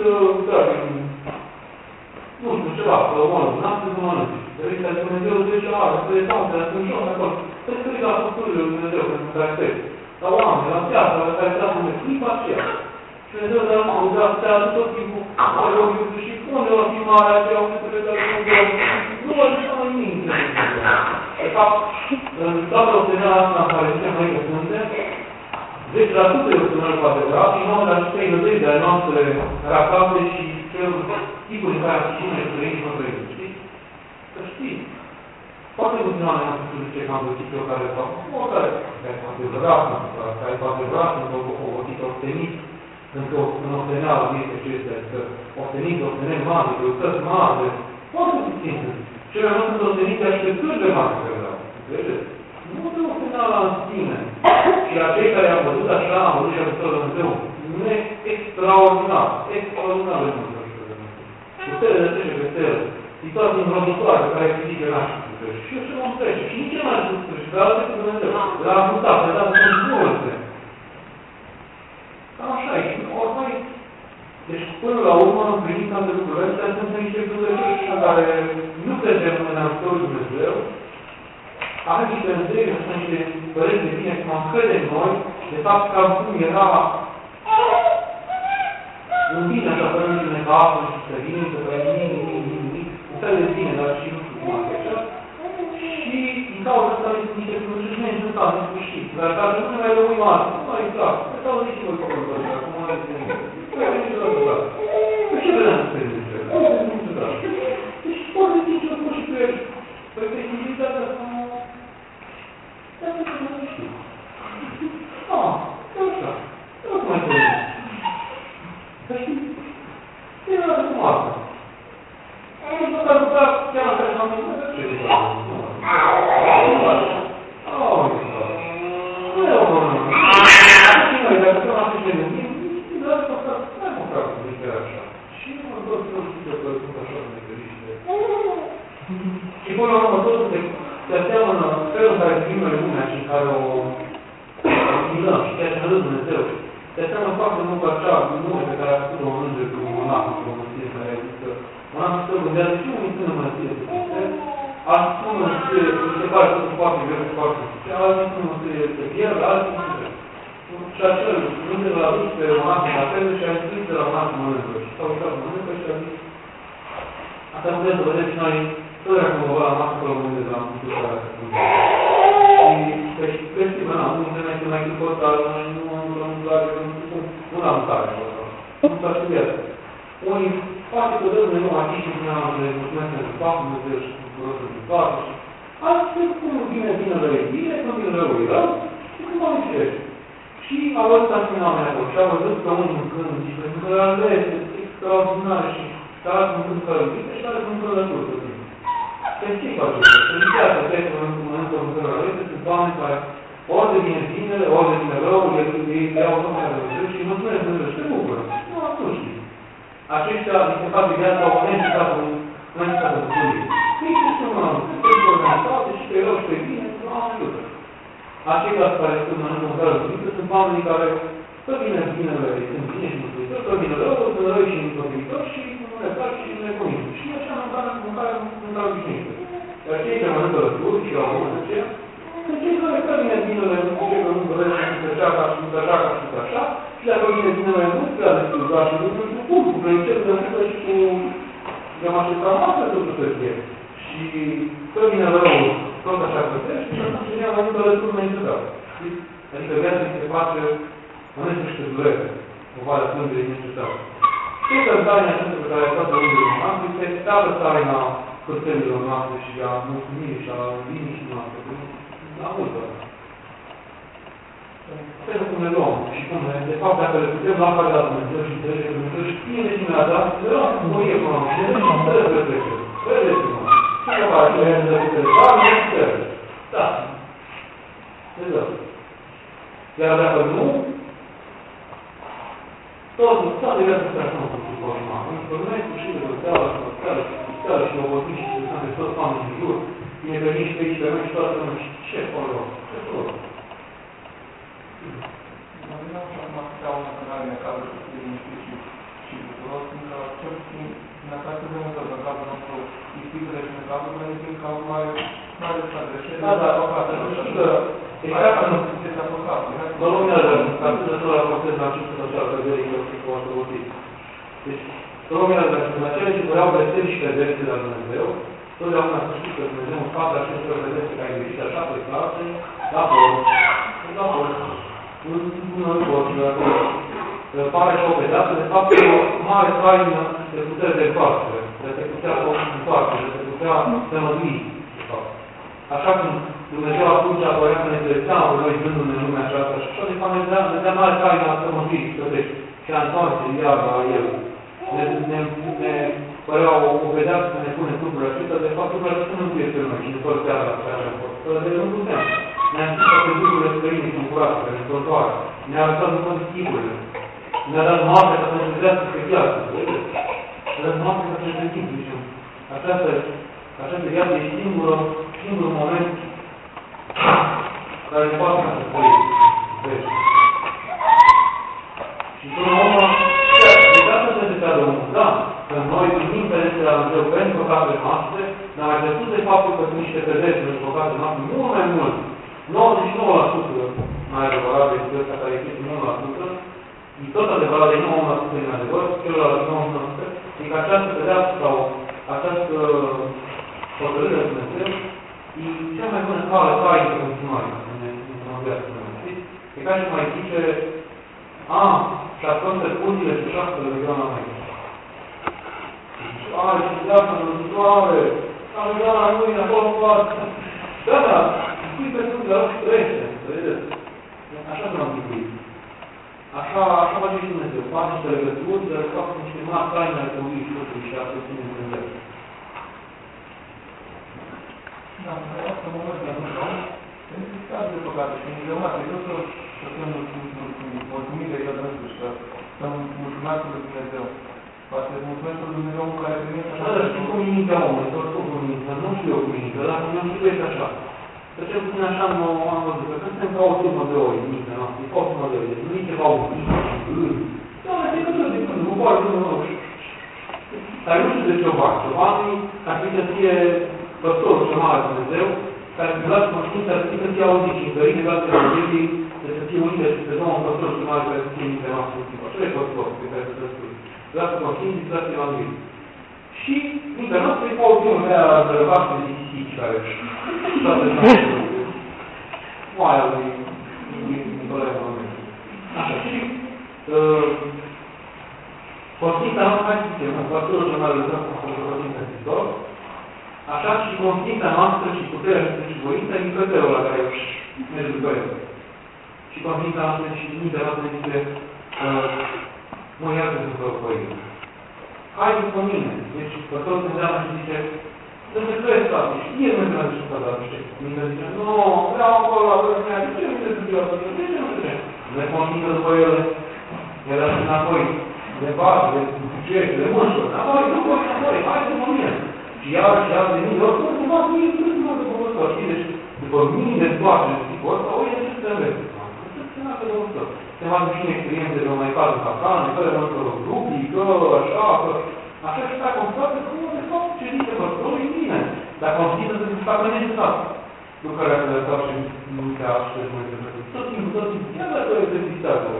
Speaker 1: nu știu, ceva, n-am să mănânci. Răzita de Dumnezeu zice, să le dau, să le spânșăm de acolo. Trebuie să la făcurile lui Dumnezeu, pentru că care la oameni, la piață, la care trebuie să ne clipa aceea. Și Dumnezeu de la mână, de la stează tot timpul, și pune la filmarea aceea, unde trebuie să le Dumnezeu. Nu vă zice mai nimic. De fapt, în toată obținerea asta în care zicem noi că suntem, 10% e obținerea cu adevărat și 90% de ale noastre racate și tipul în care asumă să trăim și nu trăim. Știți? Să știți. Foarte puțin oameni am spus ce am găsit eu care s-au care poate adevărat, care poate adevărat, într-o obotită obtenit, în obteneală este ce este, că obtenem mari, greutăți mari, foarte puțin. Cele nu sunt obtenite așteptările mari pe care le-au. Înțelegeți? Nu de obteneala în sine. Și la cei care am văzut așa, am văzut și am văzut Dumnezeu, nu e extraordinar de mult. Putere de trece pe stele, situații înrămătoare pe care fizică naște. Și eu ce mă trece. Și nici mai sus trece, dar altă cu Dumnezeu. Le-a ajutat, le-a dat sunt multe. Cam așa e. Deci, până la urmă, am primit toate lucrurile astea, sunt niște Dumnezeu care nu credem în ajutorul Dumnezeu. Avem niște înțelegeri, sunt niște păreți de bine, cum am crede în noi, de fapt, cam cum era un bine așa, fără niciun necapă și să vin, să vin, un fel de bine, dar și nu știu cum așa. Și din cauza asta sunt niște lucruri și nu sunt în sfârșit. Dar dacă nu ne mai rămâi mare, nu mai exact. Pe sau zici voi făcut așa, acum nu mai zice nimic. Nu mai zice nimic. Păi ce vreau să spui despre asta? Deci poate zici eu pur și pe perspectivitatea asta. Dar nu știu. Ah, e așa. Nu mai trebuie. Să știi, e la de cum asta. Nu s-ar putea chiar așa și am zis, ce zic asta? Nu e o problemă. Și noi, dacă suntem așa de gândim, dar asta nu e măcar să zic așa. Și mă tot nu știu că sunt așa de fericite. Și până la urmă, totul se aseamănă felul în care privim noi lumea și în care o asimilăm și ceea ce ne dă Dumnezeu. Se aseamănă foarte mult cu acea nume pe care a spus-o în înger cu monahul într-o mănăstire care a zis că monahul se gândează și unii sunt în mănăstire de Sfinte, alții sunt în mănăstire, se pare că sunt foarte greu și foarte sfinte, alții sunt în mănăstire de pierdă, alții sunt greu. Și acel înger l-a dus pe monahul la fel și a zis de la monahul mănâncă. Și s-a uitat mănâncă și a zis asta putem să vedem și noi tot dacă mă văd la masă pe unde de la mântuirea asta. Și găsim, unul de mai mai clipă ăsta, nu la mâncare. Nu s-a studiat. Unii poate că dă Dumnezeu mai și până la mulțumesc pentru toată, Dumnezeu și bucuros pentru toată. Altfel, cum vine rău e bine, când vine rău e rău, și cum mă înțelegi. Și a văzut asemenea oameni acolo și a văzut că unii mâncând și pentru că este extraordinar și alți mâncând fără iubire și alți mâncând lături tot timpul. Pe ce face asta? Să zicească, trebuie să mănâncă mâncând rău, sunt oameni care ori de vine binele, ori de vine rău, ei iau numai de Dumnezeu și mulțumesc Dumnezeu și te bucură. Nu știu. Aceștia, din fapt, de viața, au neîncitat în bucurie. Nici nu sunt sunt organizate și pe rău și pe bine, nu am ajută. Aceilalți care sunt mănâncă mâncare răzunită sunt oamenii care să vină binele, sunt bine și mântuitori, să vină rău, sunt rău și mântuitori și nu ne plac și nu ne convin. Și așa mâncare obișnuită. Iar cei care mănâncă răzuri și au mână aceea, sunt cei care că vine binele, nu știu că nu doresc și să așa, și să așa, și să așa, și dacă vine binele, nu prea destul, dar și nu știu cum, cu plăcere de mâncă și cu gămașița noastră, totul să fie. Și că vine rău, tot așa plătești, și atunci vine mai multă răzuri mai întâlnit. Adică viața se face în niște durere, o vală plângerii necesară. Toată taina aceasta pe care a stat unul noastre, este toată taina cârtelilor noastre și a mulțumirii și a liniștii noastre. La multă. Pentru cum ne luăm și cum ne, de fapt, dacă le putem la care la Dumnezeu și înțelege Dumnezeu și știe de cine a dat, le luăm cu morie până și ne ducem să le petrece. Vedeți-mă. Și că face că e de putere, dar nu este. Da. Se dă. Iar dacă nu, toată viața se așa nu sunt forma. Pentru că nu ai sfârșit de steală și obosit și sunt de toți oamenii din jur. Bine că nici pe aici, pe noi și toată lumea. Ce follow? Ce follow?
Speaker 4: Mă gândeam și acum putea una care ne cadă să fie liniștit și bucuros, fiindcă cel puțin ne atrage de multe ori în cazul nostru ispitele și necazul, noi ne simt ca mai de stat greșeli, dar păcate.
Speaker 1: Știi că exact ca nu
Speaker 4: este păcat.
Speaker 1: vă luminează, ca atât de tot raportez la acest social căderii și cu asta vorbit. Deci, vă luminează, în acele ce vreau veseli și pedepse la Dumnezeu, totdeauna să știi că Dumnezeu în fața acestor pedepse care ai greșit așa pe clase, la porc. La porc. Nu porc, pare și o pedeapsă, de fapt, e o mare taină de putere de întoarcere, de te putea întoarce, de te putea tămădui, de fapt. Așa cum Dumnezeu atunci a voia să ne treceam pe noi gândul în lumea aceasta și așa, de fapt, ne dea mare taină a tămădui, și a întoarce iar la El. Ne părea o pedeapsă să ne pune trupul acesta, de fapt, trupul acesta nu este noi și nu părțează la care am fost. Deci nu putem. Ne-a zis că lucrurile străine sunt curate, care ne contoare. Ne-a arătat după tipurile. Ne-a dat noapte ca să ne trezească pe viață. Ne-a dat noapte ca să ne trezim, zicem. Această viață e singurul moment care ne poate să trăim. Și până la urmă, de asta se întâmplă omul. Da, că noi primim pedepse la Dumnezeu pentru păcatele noastre, dar mai presus de faptul că sunt niște pedepse pentru păcatele noastre, mult mai mult, 99% mai adevărat decât ăsta care este 1%, e tot adevărat de 9% din adevăr, celălalt 9%, adică această pedeapsă sau această hotărâre de Dumnezeu e cea mai bună cale ca de continuare, să ne promovească Dumnezeu, știți? E ca și mai zice, și atunci răspunzile și 6 milioane mai mici. Și deasă în lucrare, am venit la noi, acolo cu asta. Da, spui pe Dumnezeu, dar și trece, vedeți? Așa vreau să spui. Așa face și Dumnezeu. Face niște legături, dar fac niște mari taine ale Tăurii și totul și asta ține Dumnezeu.
Speaker 4: Da, asta mă văd la Dumnezeu. Pentru că asta de păcate și îngreuate. Eu să fim mulțumit de el însuși, să mulțumesc lui Dumnezeu. Poate mulțumesc lui Dumnezeu care a primit așa.
Speaker 1: Da, știi cum e mintea omului, tot cu mintea, nu știu eu cu mintea, dar eu nu știu așa. Că cel puțin așa am văzut, că când suntem ca o turmă de oi în mintea noastră, e ca o turmă de oi, nu e ceva ubită și da, e că tot de când, nu poate să nu dar nu știu de ceva. Ciobanii ar fi să fie păstorul cel mare Dumnezeu, care să lasă conștiința, ar fi să fie auzit și întărit de toate Evanghelii, să fie unite și să dăm un păstor cel mare care să fie mintea noastră. Așa e păstor pe care să spui. Lasă conștiința și lasă Evanghelii. Și mintea noastră e ca o turmă de aia răvaște de pisici care toate moaia lui Nicolae Mohamed. Așa, și conștiința noastră, hai să zicem, păstorul cel mare lucrăm cu conștiința Hristos, așa și conștiința noastră și puterea și voința e căterul la care merge după el. Și conștiința noastră și mintea noastră zice, mă iartă să vă părinte. Hai după mine. Deci, păstorul se îndeamnă și zice, să se crezi toate. Știe Dumnezeu ce să facă, știi? Mintea zice, nu, vreau acolo la vremea, de ce nu te zice la vremea? De ce nu te zice? Le conștiință după ele, el așa înapoi, le bate, le ducește, le mânșă, înapoi, hai după mine. Și iar de mine, oricum, nu mă mie, nu mă după Hristos. Știi? Deci, după mii de toate de tipul ăsta, o e ce să te înveți. Se nască de Hristos. Se mai duc și în experiențe de mai caz în capcane, că le mă că grupii, că așa, că... Așa și s-a constatat că, de fapt, ce zice păstorul e bine. Dar consideră să se facă necesar. Lucrarea să le dau și mintea și de Dumnezeu. Tot timpul, chiar dacă e dezistează.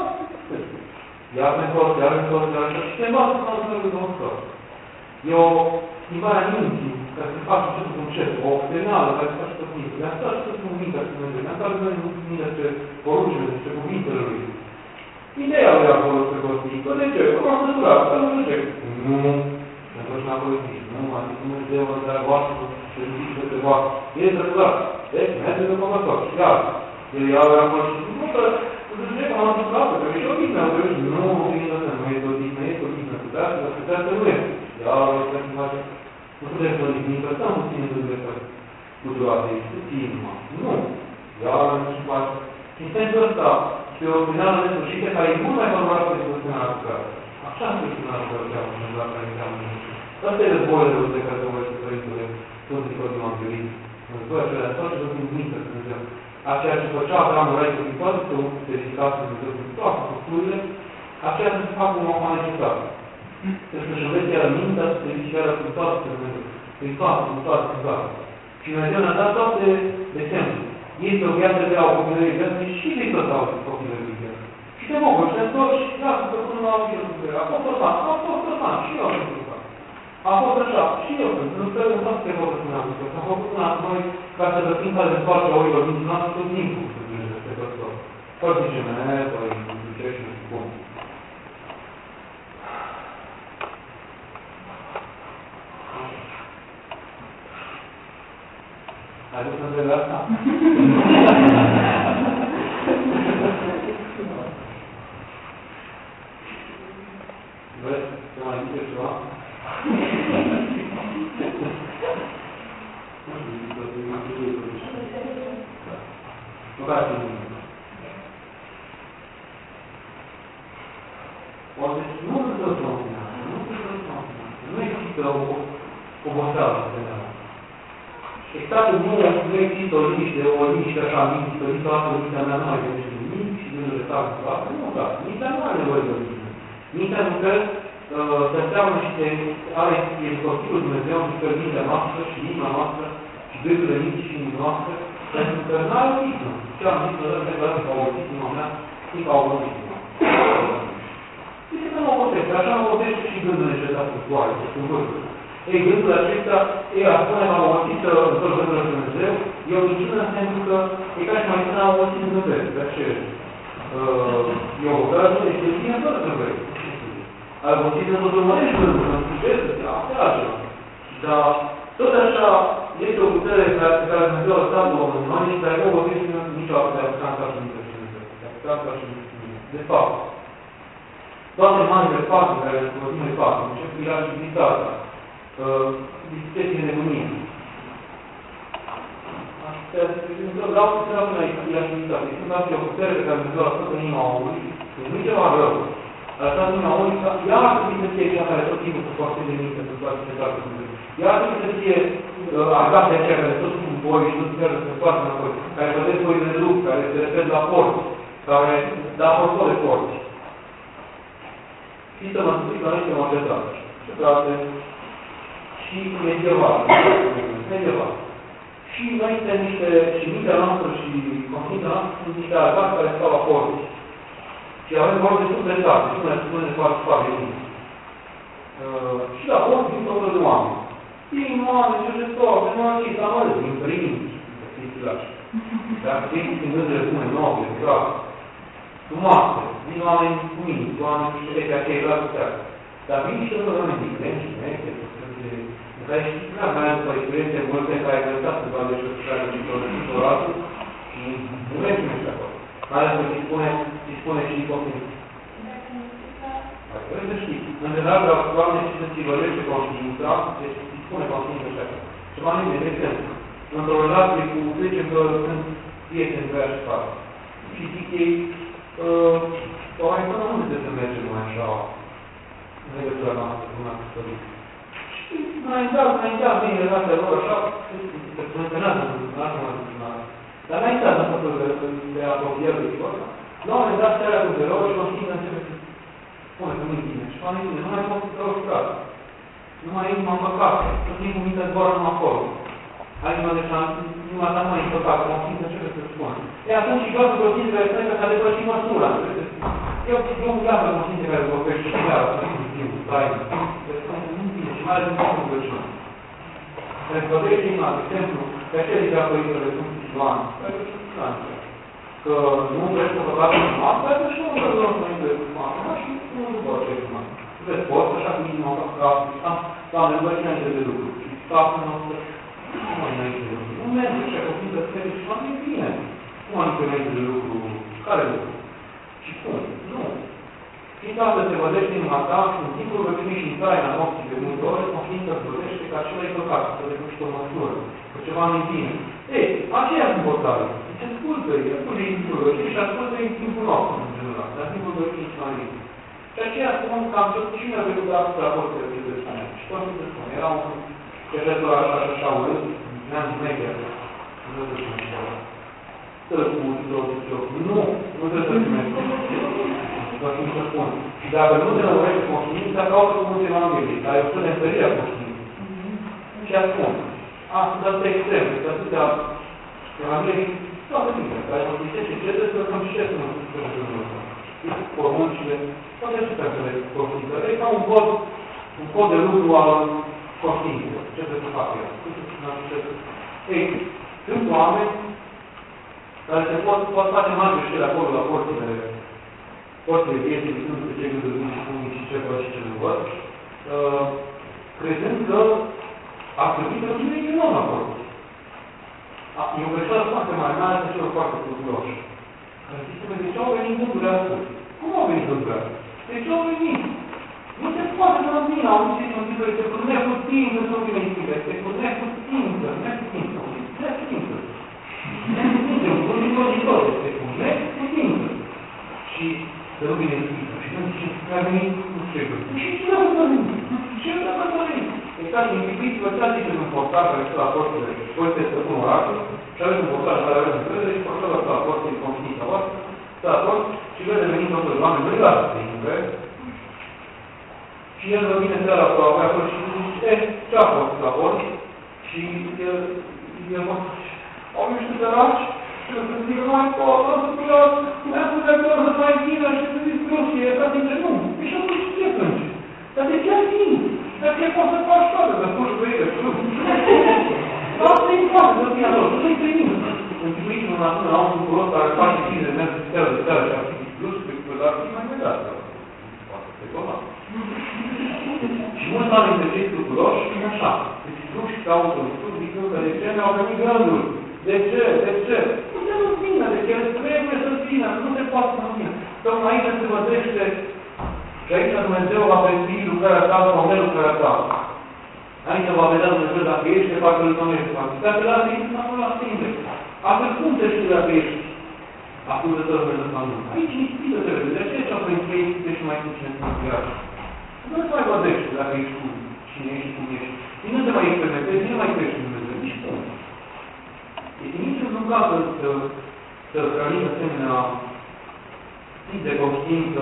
Speaker 1: Iar ne întorc, și se învață să mă de Hristos. E o schimbare a minții care se face ce cu încet, o semnală care se face tot timpul. De asta și tot cu mintea să Dumnezeu. De asta nu mintea despre poruncile, despre cuvintele lui. Ideea lui acolo se costii. Că de ce? Că m-am săturat, că nu știu ce. Nu, se întorci înapoi zici. Nu, adică Dumnezeu în țara voastră, se zice de voastră. E săturat. Deci, merge de comător. Iar, el ia acolo și zice, nu, că zice că m-am săturat, că e o dignă. Nu, nu e o dignă, e o dignă. Să nu e. Iar, să se face. Nu putem să ne că stăm puțin în Dumnezeu. Cu toate, puțin numai. Nu. Iar, nu se face. Și în sensul ăsta, pe o finală nesfârșită, care e mult mai favorabilă decât o finală lucrare. Așa este finală lucrare, care înseamnă. Asta e războiul de care voi să Părintele Sfântul Codul Evanghelist. Războiul acelea, tot ce văd în mintea să Dumnezeu. Aceea ce făcea Abraham înainte prin toate să se ridica să Dumnezeu prin toate posturile, aceea să se facă un om necesitate. Să-și înveți iar mintea, să se ridice iar prin toate să Dumnezeu. Prin toate. Și Dumnezeu ne-a dat toate de exemplu. Ei pe o viață de au copilării viață și de tot au copilării viață. Și te mă și te întorci și lasă că până la viață. A fost orfan, și eu sunt orfan. A fost așa, și eu sunt. Nu sper în toate te văd până acum. S-a făcut până noi ca să găsim ca de întoarce a oilor din noastră tot timpul să duce peste păstor. Păi zice, păi, ducești și bun. Ai dus să înțeleg asta? Vreți să mai zice ceva? Rugați-vă. Poate nu se transformă. Nu există o oboseală de la. Exact nu există o liniște așa minții, că niciodată mintea mea nu mai gândește nimic și nu le fac toată. Nu, da. Mintea nu are nevoie de o liniște. Mintea nu că se înseamnă și are dispozitivul Dumnezeu și că mintea noastră și inima noastră și gândurile minții și inima noastră, pentru că nu are o liniște. Ce am zis, că pentru că au auzit inima mea, și că au auzit inima. Este că nu o potește. Așa nu potește și gândul necesar cu soare, cu vârful. Ei, gândul acesta, spune m-am obosit să întorc gândul la Dumnezeu, e o minciună în sensul că e ca și mai bine am obosit în Dumnezeu. De aceea, e o vocală, este bine fără să vrei. Ai obosit în totul mărești gândul, în succes, asta e altceva. Dar tot așa este o putere pe care Dumnezeu a lăsat omul în noi și care nu obosit niciodată de aplicanța și de fapt. Toate marile fapte care le folosim de fapt, încep cu iragilitatea, discuții de nebunie. Vreau să spun la iragilitate. Sunt astfel o putere pe care Dumnezeu a lăsat în inima omului, că nu e ceva rău. A lăsat în inima omului, ea ar trebui să fie cea care tot timpul să poate de minte, să poate să facă Dumnezeu. Ea ar trebui să fie agate aceea care tot timpul boi și tot timpul să facă înapoi, care vedeți voi de lucru, care se repet la porți, care dă apropo de porți. Și să mă spui că noi suntem așezați. Așezate și medieval. Și noi suntem niște, și mintea noastră și conștiința noastră sunt niște arătați care stau la porți. Și avem vorbe sufletate, și noi spune de foarte bine. Și la porți vin tot de oameni. Vin oameni, cercetători, nenorociți, amărâți, din părinți, fiți lași. Dar fiți din gândele bune, nobile, curate. Frumoase, vin oameni cu minți, oameni cu ștete acei la puteare. Dar vin și tot oameni diferenți, în care știți că mai ales o experiențe multe în care ai găsat să vadă și o știare și o oratul și nu mergi nici acolo. Mai ales că dispune și copii. Trebuie să știți. În general, vreau să oameni și să-ți vărește conștiința, deci dispune conștiința și așa. Și mai mult, de exemplu, într-o relație cu, zicem că sunt prieteni pe așa față. Și zic ei, oameni până nu trebuie să mergem mai așa în legătura noastră, cu una căsătorie. Și înaintează bine relația lor așa, se funcționează în relația. Dar înaintează în faptul de apropiere de ceva. La un moment dat, seara cu zero și conștiința începe să spune că nu-i bine. Și oamenii bine, nu mai pot să o frate. Nu mai inima în păcat. Tot timpul mintea zboară numai acolo. Inima de șanță, inima ta nu mai e în păcat. Conștiința începe să spună. E atunci și doar o chestie care spune că s-a depășit măsura. Eu nu iată conștiința care vorbește și iară, să nu știu, taină. Și mai ales în faptul rugăciune. Pentru că trece inima, de exemplu, de aceea zicea Părintele Sfântul Ioan, că nu vrei să păcatul în masă, dar și nu vrei să Părintele Sfântul Ioan, și nu după acest masă. Vezi, poți, așa cu inima ca Doamne, rugăciunea înainte de lucru. Și capul nostru, nu mai înainte de lucru. Nu merge așa, că fiind să spune, și Doamne, e bine. Nu mai înainte de lucru. Care lucru? Și cum? Nu. Fiind asta se vădește inima ta, în timpul rugăciunii și în taina nopții de multe ori, conștiința se vădește că acela e păcat, să recunoști o măsură, că ceva nu-i bine. Ei, aceea sunt portare. Deci ascultă-i în timpul rugăciunii și ascultă-i în timpul nostru, în general, dar în timpul rugăciunii și mai bine. Și aceea spun că am tot cine a venit la raportele de spunea. Și tot ce se spune, era un cercetător așa urât, neam media, nu trebuie să spune. Nu trebuie să spune. Vă știu să spun. Și dacă nu te lăurește conștiința, caută cuvântul Evangheliei, dar eu spun întărirea conștiinței. Și spun. Asta este extrem, este atâtea Evangheliei, toate bine, care conștiințește ce trebuie să conștiințește în lucrul ăsta. Poruncile, toate acestea să le conștiință. E ca un cod de lucru al conștiinței. Ce trebuie să facă el? Ei, sunt oameni care se pot face mari greșeli acolo la porțile vieții, de când ce gânduri și cum și ce văd și ce nu văd, crezând că ar trebui să fie din nou acolo. E o greșeală foarte mare, mai ales celor foarte culturoși. Care zice, de ce au venit gândurile astea? Cum au venit gândurile astea? De ce au venit? Nu se poate să vină, au zis un tip, este cu neputință să vină în tine, este cu neputință, neputință, un logitor, este cu neputință. Și să nu vine în tine. Și nu zice, a venit, nu știu ce. Și ce a venit? Ce a venit? Exact, închipuiți-vă ce a zis un portar care stă la porțile, voi este stăpânul oracolului, și aveți un portar care aveți încredere și portarul stă la porțile conștiința voastră, stă la porț și vede venind totul de oameni, nu-i lasă să intre. Și el vine seara cu acolo și zice, ce a fost la porț? Și el mă zice, au niște săraci, Și o să zic, mai pot, o să ia, mi-a spus că o să mai vină și să zic, eu și ăsta dintre nu. Și atunci ce atunci? Dar de ce ai vin? Dar ce poți să faci toată? Să puși pe ele, nu? Asta e foarte, să fie acolo, nu-i primim. Închipuiți un atunci, la un bucuros care face 5 de metri de seară și ar fi plus pe dar fi mai vedat. Poate să recomand. Și mulți oameni de cei bucuroși spun așa. Deci nu și caută lucruri, zic că de ce mi-au venit gânduri? De ce? De ce? Nu se nu vină, deci el trebuie să vină, nu se poate să vină. Tocmai aici se vădește și aici Dumnezeu va previi lucrarea ta sau nelucrarea ta. Aici va vedea Dumnezeu dacă ești de parcă îl numești. Dacă la tine, nu la tine. Altfel cum te știi dacă ești ascultătorul de sau nu? Aici ispită te vede. De ce ce-o printre ispite și mai puțin inspirați? Nu te mai vădești dacă ești cu cine ești, cum ești. Și nu te mai experimentezi, nu mai crești în Dumnezeu. Nici cum. Este niciun caz să hrănim asemenea tip de conștiință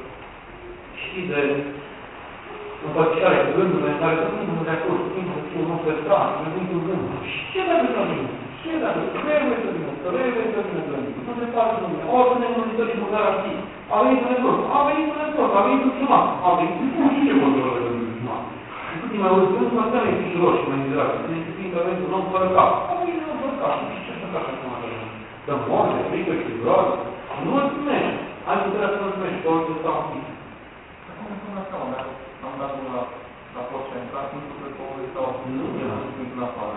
Speaker 1: și de împărțișare cu gândurile în care să fim de acord, să fim un festan, să fim un gând. Și ce dacă să vină? Ce dacă trebuie să vină? Trebuie să vină gândul. Nu se poate să vină. Orice ne monitorii măcar ar fi. A venit un efort, a venit un efort, a venit un primat, a venit un primat. Și ce controlă de gândul primat? Și cât mai auzi gândul, mă stane fi roși, mai mizerați. Să ne știm că venit un om fără cap. A venit un om fără cap. Și ce să faci acum așa? Să moare, frică și groază. Nu îl spunești. Ai puterea să-l spunești, că orice stau fi.
Speaker 4: Acum spun așa, am dat la fost centrat, nu știu că omul sau nu sunt în afară.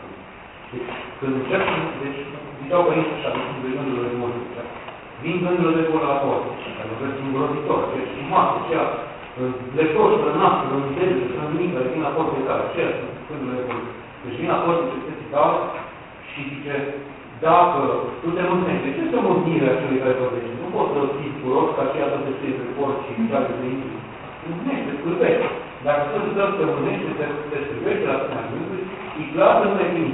Speaker 1: Când încerci, deci, ziceau părinții așa, de gândurile de mult, vin gândurile de mult la tot, care vreți îngrozitor, ești masă, ceea, leșoși, rănasă, rământeze, rămânică, vin la tot de tale, ceea, gândurile de mult. Deci vin la tot de peste tale și zice, dacă tu te mântnești, de ce să mântnire acelui care vorbește? Nu poți să fii curos ca aceea să te știi pe porci și cealaltă de intri. Mântnești, te scârbești. Dacă tu îți dă să mântnești, te scârbești la asemenea gânduri, e clar că nu ai primit.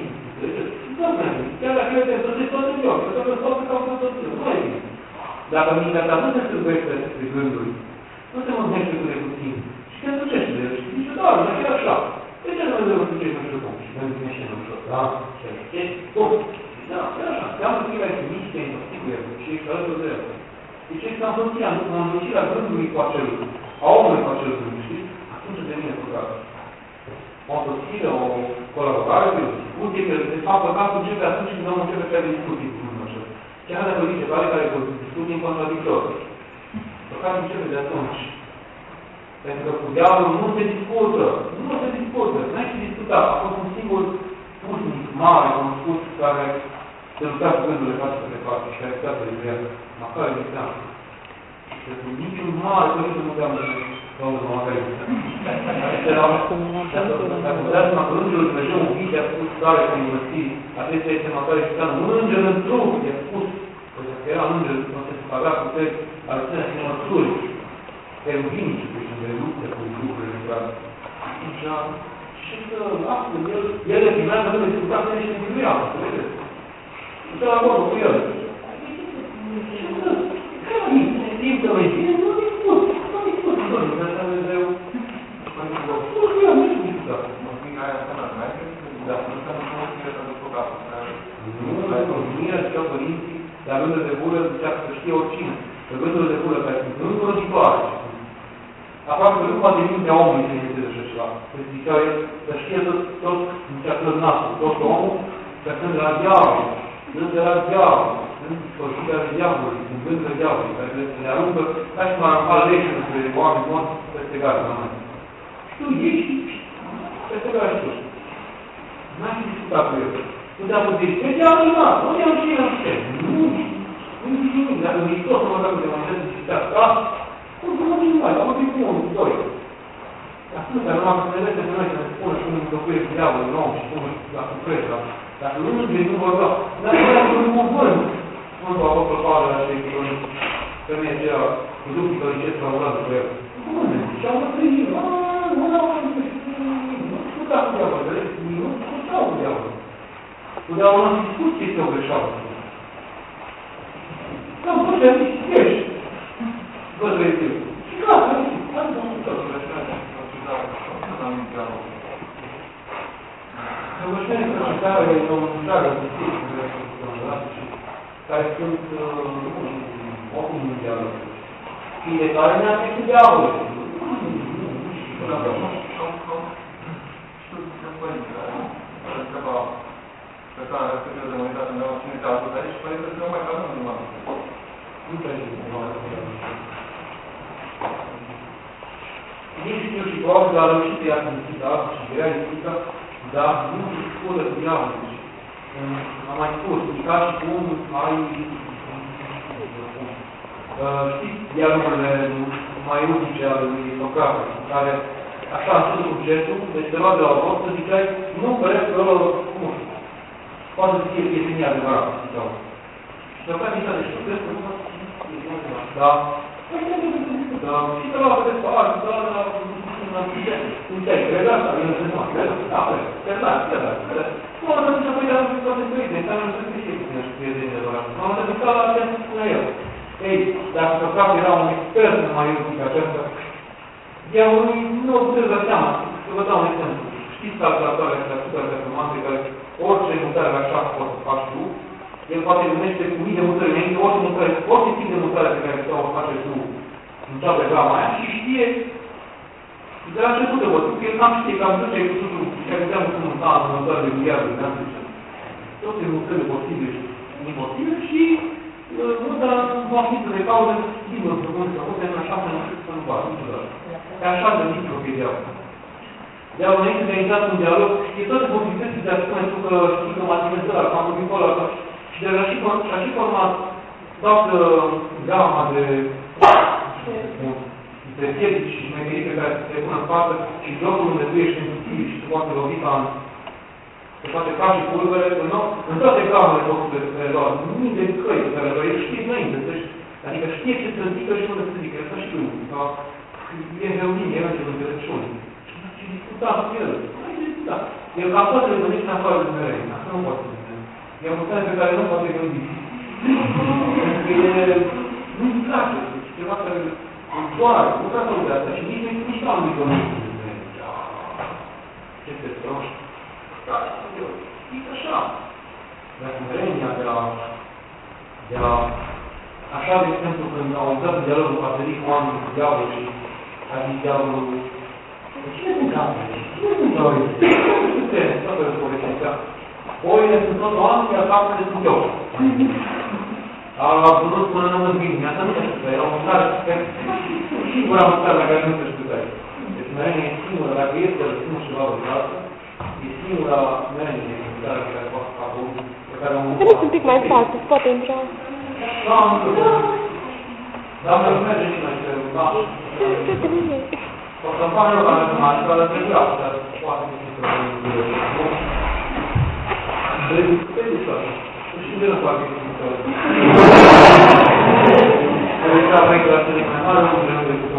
Speaker 1: Chiar dacă eu te înțelegi tot în joc, că tot ca un tot în nu ai bine. Dacă mintea ta nu se strâmbește pe gânduri, nu se mântnește cu de puțin. Și te înducește de el și zice, da, nu chiar așa. De ce nu le înducești nu știu cum? Și te înducește nu știu, da? Și ești, bun. Da, chiar așa. Înseamnă că el ai trimis, te întoxicuie și ești alături de el. Deci ești învățirea gândului cu acel, a omului cu acel gând, știți? Atunci devine păcat. O învățire, o colaborare, o discuție, că de fapt păcatul începe atunci când omul începe să discuții cu unul așa. Chiar dacă zice care discuții în contradictor. Păcatul începe de atunci. Pentru că cu diavolul nu se discută. Nu se discută. N-ai ce discuta. A fost un singur pusnic mare, cunoscut, care se lupta cu gândurile față pe față și care putea să le viață. Măcar de seamă. Și cu niciun mare părinte nu puteam Domnul Măcar de seamă. Dacă puteați mă că Îngerul Dumnezeu un pic i-a spus care să investii, acesta este Măcar de seamă. Un înger în trup i-a spus, pentru că era înger, nu se avea puteri al ținea și măsuri. Teruvinice, deci de lupte cu lucrurile grave. Și că astfel, el le primea că nu le discuta să niște învinuia, să vedeți. Și la acolo cu el. Și că, timp că mai bine, nu discut. Nu discut. Nu discut. Asta Dumnezeu. Nu cu el, nu discuta.
Speaker 4: Măsliga aia înseamnă, mai
Speaker 1: da.
Speaker 4: nu înseamnă că nu știe să ducă capul.
Speaker 1: Nu, mine ziceau părinții, dar gândurile de bulă zicea să știe oricine. Că gândurile de bulă care sunt îngrozitoare. Aproape că nu poate mintea omului să inventeze așa ceva. Că zicea el, să știe tot, zicea tot nasul, tot omul, că sunt de la diavol, sunt de la diavol, sunt sfârșirea de diavolului, sunt gând de diavolului, care le aruncă ca și m-ar arunca leșe despre oameni morți peste gare la noi. Și tu ești peste gare și tu. N-ai ce discuta cu el. Tu te-a pus zici, pe diavolul n-a, nu i-am și el ce. Nu zici nimic, dacă nu-i tot să mă dă de manșetă și te-a stat, nu mă zic mai, am vorbit cu unul, cu doi. Atunci, dar nu am să ne vede pe noi să ne spună și unul înlocuie cu diavolul nou și cum la sufletă. Dacă nu îngeri, nu vorbea. Dar nu era un cuvânt. Sfântul Apostol Pavel la cei cu femeia aceea, cu dupii călicesc la urată cu el. Bune, și au măsărit, nu discuta cu diavolul, vedeți? Nu discuta cu diavolul. Cu diavolul nu discut ce este o greșeală. Da, bă, ce-a zis, ești. Vă trăiți. Și gata, hai domnul tău. Rămâșteni că și care e o întreagă discuție, care sunt oricum în dialog. Fiecare ne-a trecut dialog.
Speaker 4: Știu că părinte, care câteva persoane respective de unitate unde au ținut astăzi aici și părinte să nu mai calăm din oameni.
Speaker 1: Nu trebuie să nici știu și probabil că a reușit să ia simțită asta și grea simțită, dar nu se spune cu diavolul. Am mai spus, e ca și cum ai... Știți dialogurile mai unice ale lui Socrate, care așa a spus cu gestul, deci te lua de la o să ziceai, nu vreți că nu știu. Poate să fie prietenia adevărată, ziceau. Și Socrate zicea, deci tu crezi că nu poate să fie adevărată. Da. Și te lua pe despărat, te lua de la... Înțeleg, cred asta, el se numai, cred asta, da, cred asta. Nu am zis să păi de-a spus toate trăite, înseamnă să fie prietenia adevărată. Nu am zis că la ce spunea el. Ei, dacă Socrate era un expert în maieutica aceasta, diavolului nu o puteți da seama. Să vă dau un exemplu. Știți calculatoarea performanțe care orice mutare la 7 poți să faci tu, el poate gândește cu mii de mutări înainte, orice tip de mutare pe care o face tu în toată gama aia și știe de la început de motiv, că el cam știe cam tot ce ai putut și care înseamnă cum în mutare de miliarde de ani, toate mutările posibile și imposibile și mută în conștiință de cauză schimbă să mute în așa fel încât să nu vadă niciodată. Pe așa gândiți-vă pe dialog. Dialog înainte de a intrat în dialog, e toate posibilității de a spune tu că știi că matematică ăla, că am vorbit ăla, și de a și format toată gama de piedici și mecanisme care se pun în față și locul unde tu ești intuitiv și se poate lovi ca se poate ca și pulvere, în toate gamele posibile pe care doar, mii de căi pe care doar el știe înainte, adică știe ce se zică și unde se zică, asta știu, ca e reunie, e în înțelepciune. Și discuta cu el, da. El ca poate le gândește în afară de mereu, asta nu poate să gândește. E o mutare pe care nu poate gândi. Pentru că nu-i place, ceva care doar, nu ca de asta, și nici nu am gândit. Ce te proști? Da, știți așa. Dacă merenia de a... Așa, de exemplu, când au intrat în dialogul Pateric cu oamenii cu diavolul și a zis diavolul, cine sunt capele? Cine sunt oile? Nu putem, toată povestea. Oile sunt tot oameni, iar capele sunt eu. A vrut până în mâine, asta nu se știu, era o mutare, singura mutare la care nu se știu. Deci merenia e singura, dacă este să răspund ceva vreodată, e singura merenie de mutare pe care poate facă unul, pe care am mutare.
Speaker 2: Haideți un pic mai față, se poate intra.
Speaker 1: Da, nu știu. Dar nu merge și mai trebuie, da. O să-mi fac eu ca matematică, dar trebuie asta, dar poate să fie problemă. Trebuie să nu știu de nu fac că trebuie să fac. Trebuie să fac că trebuie să fac.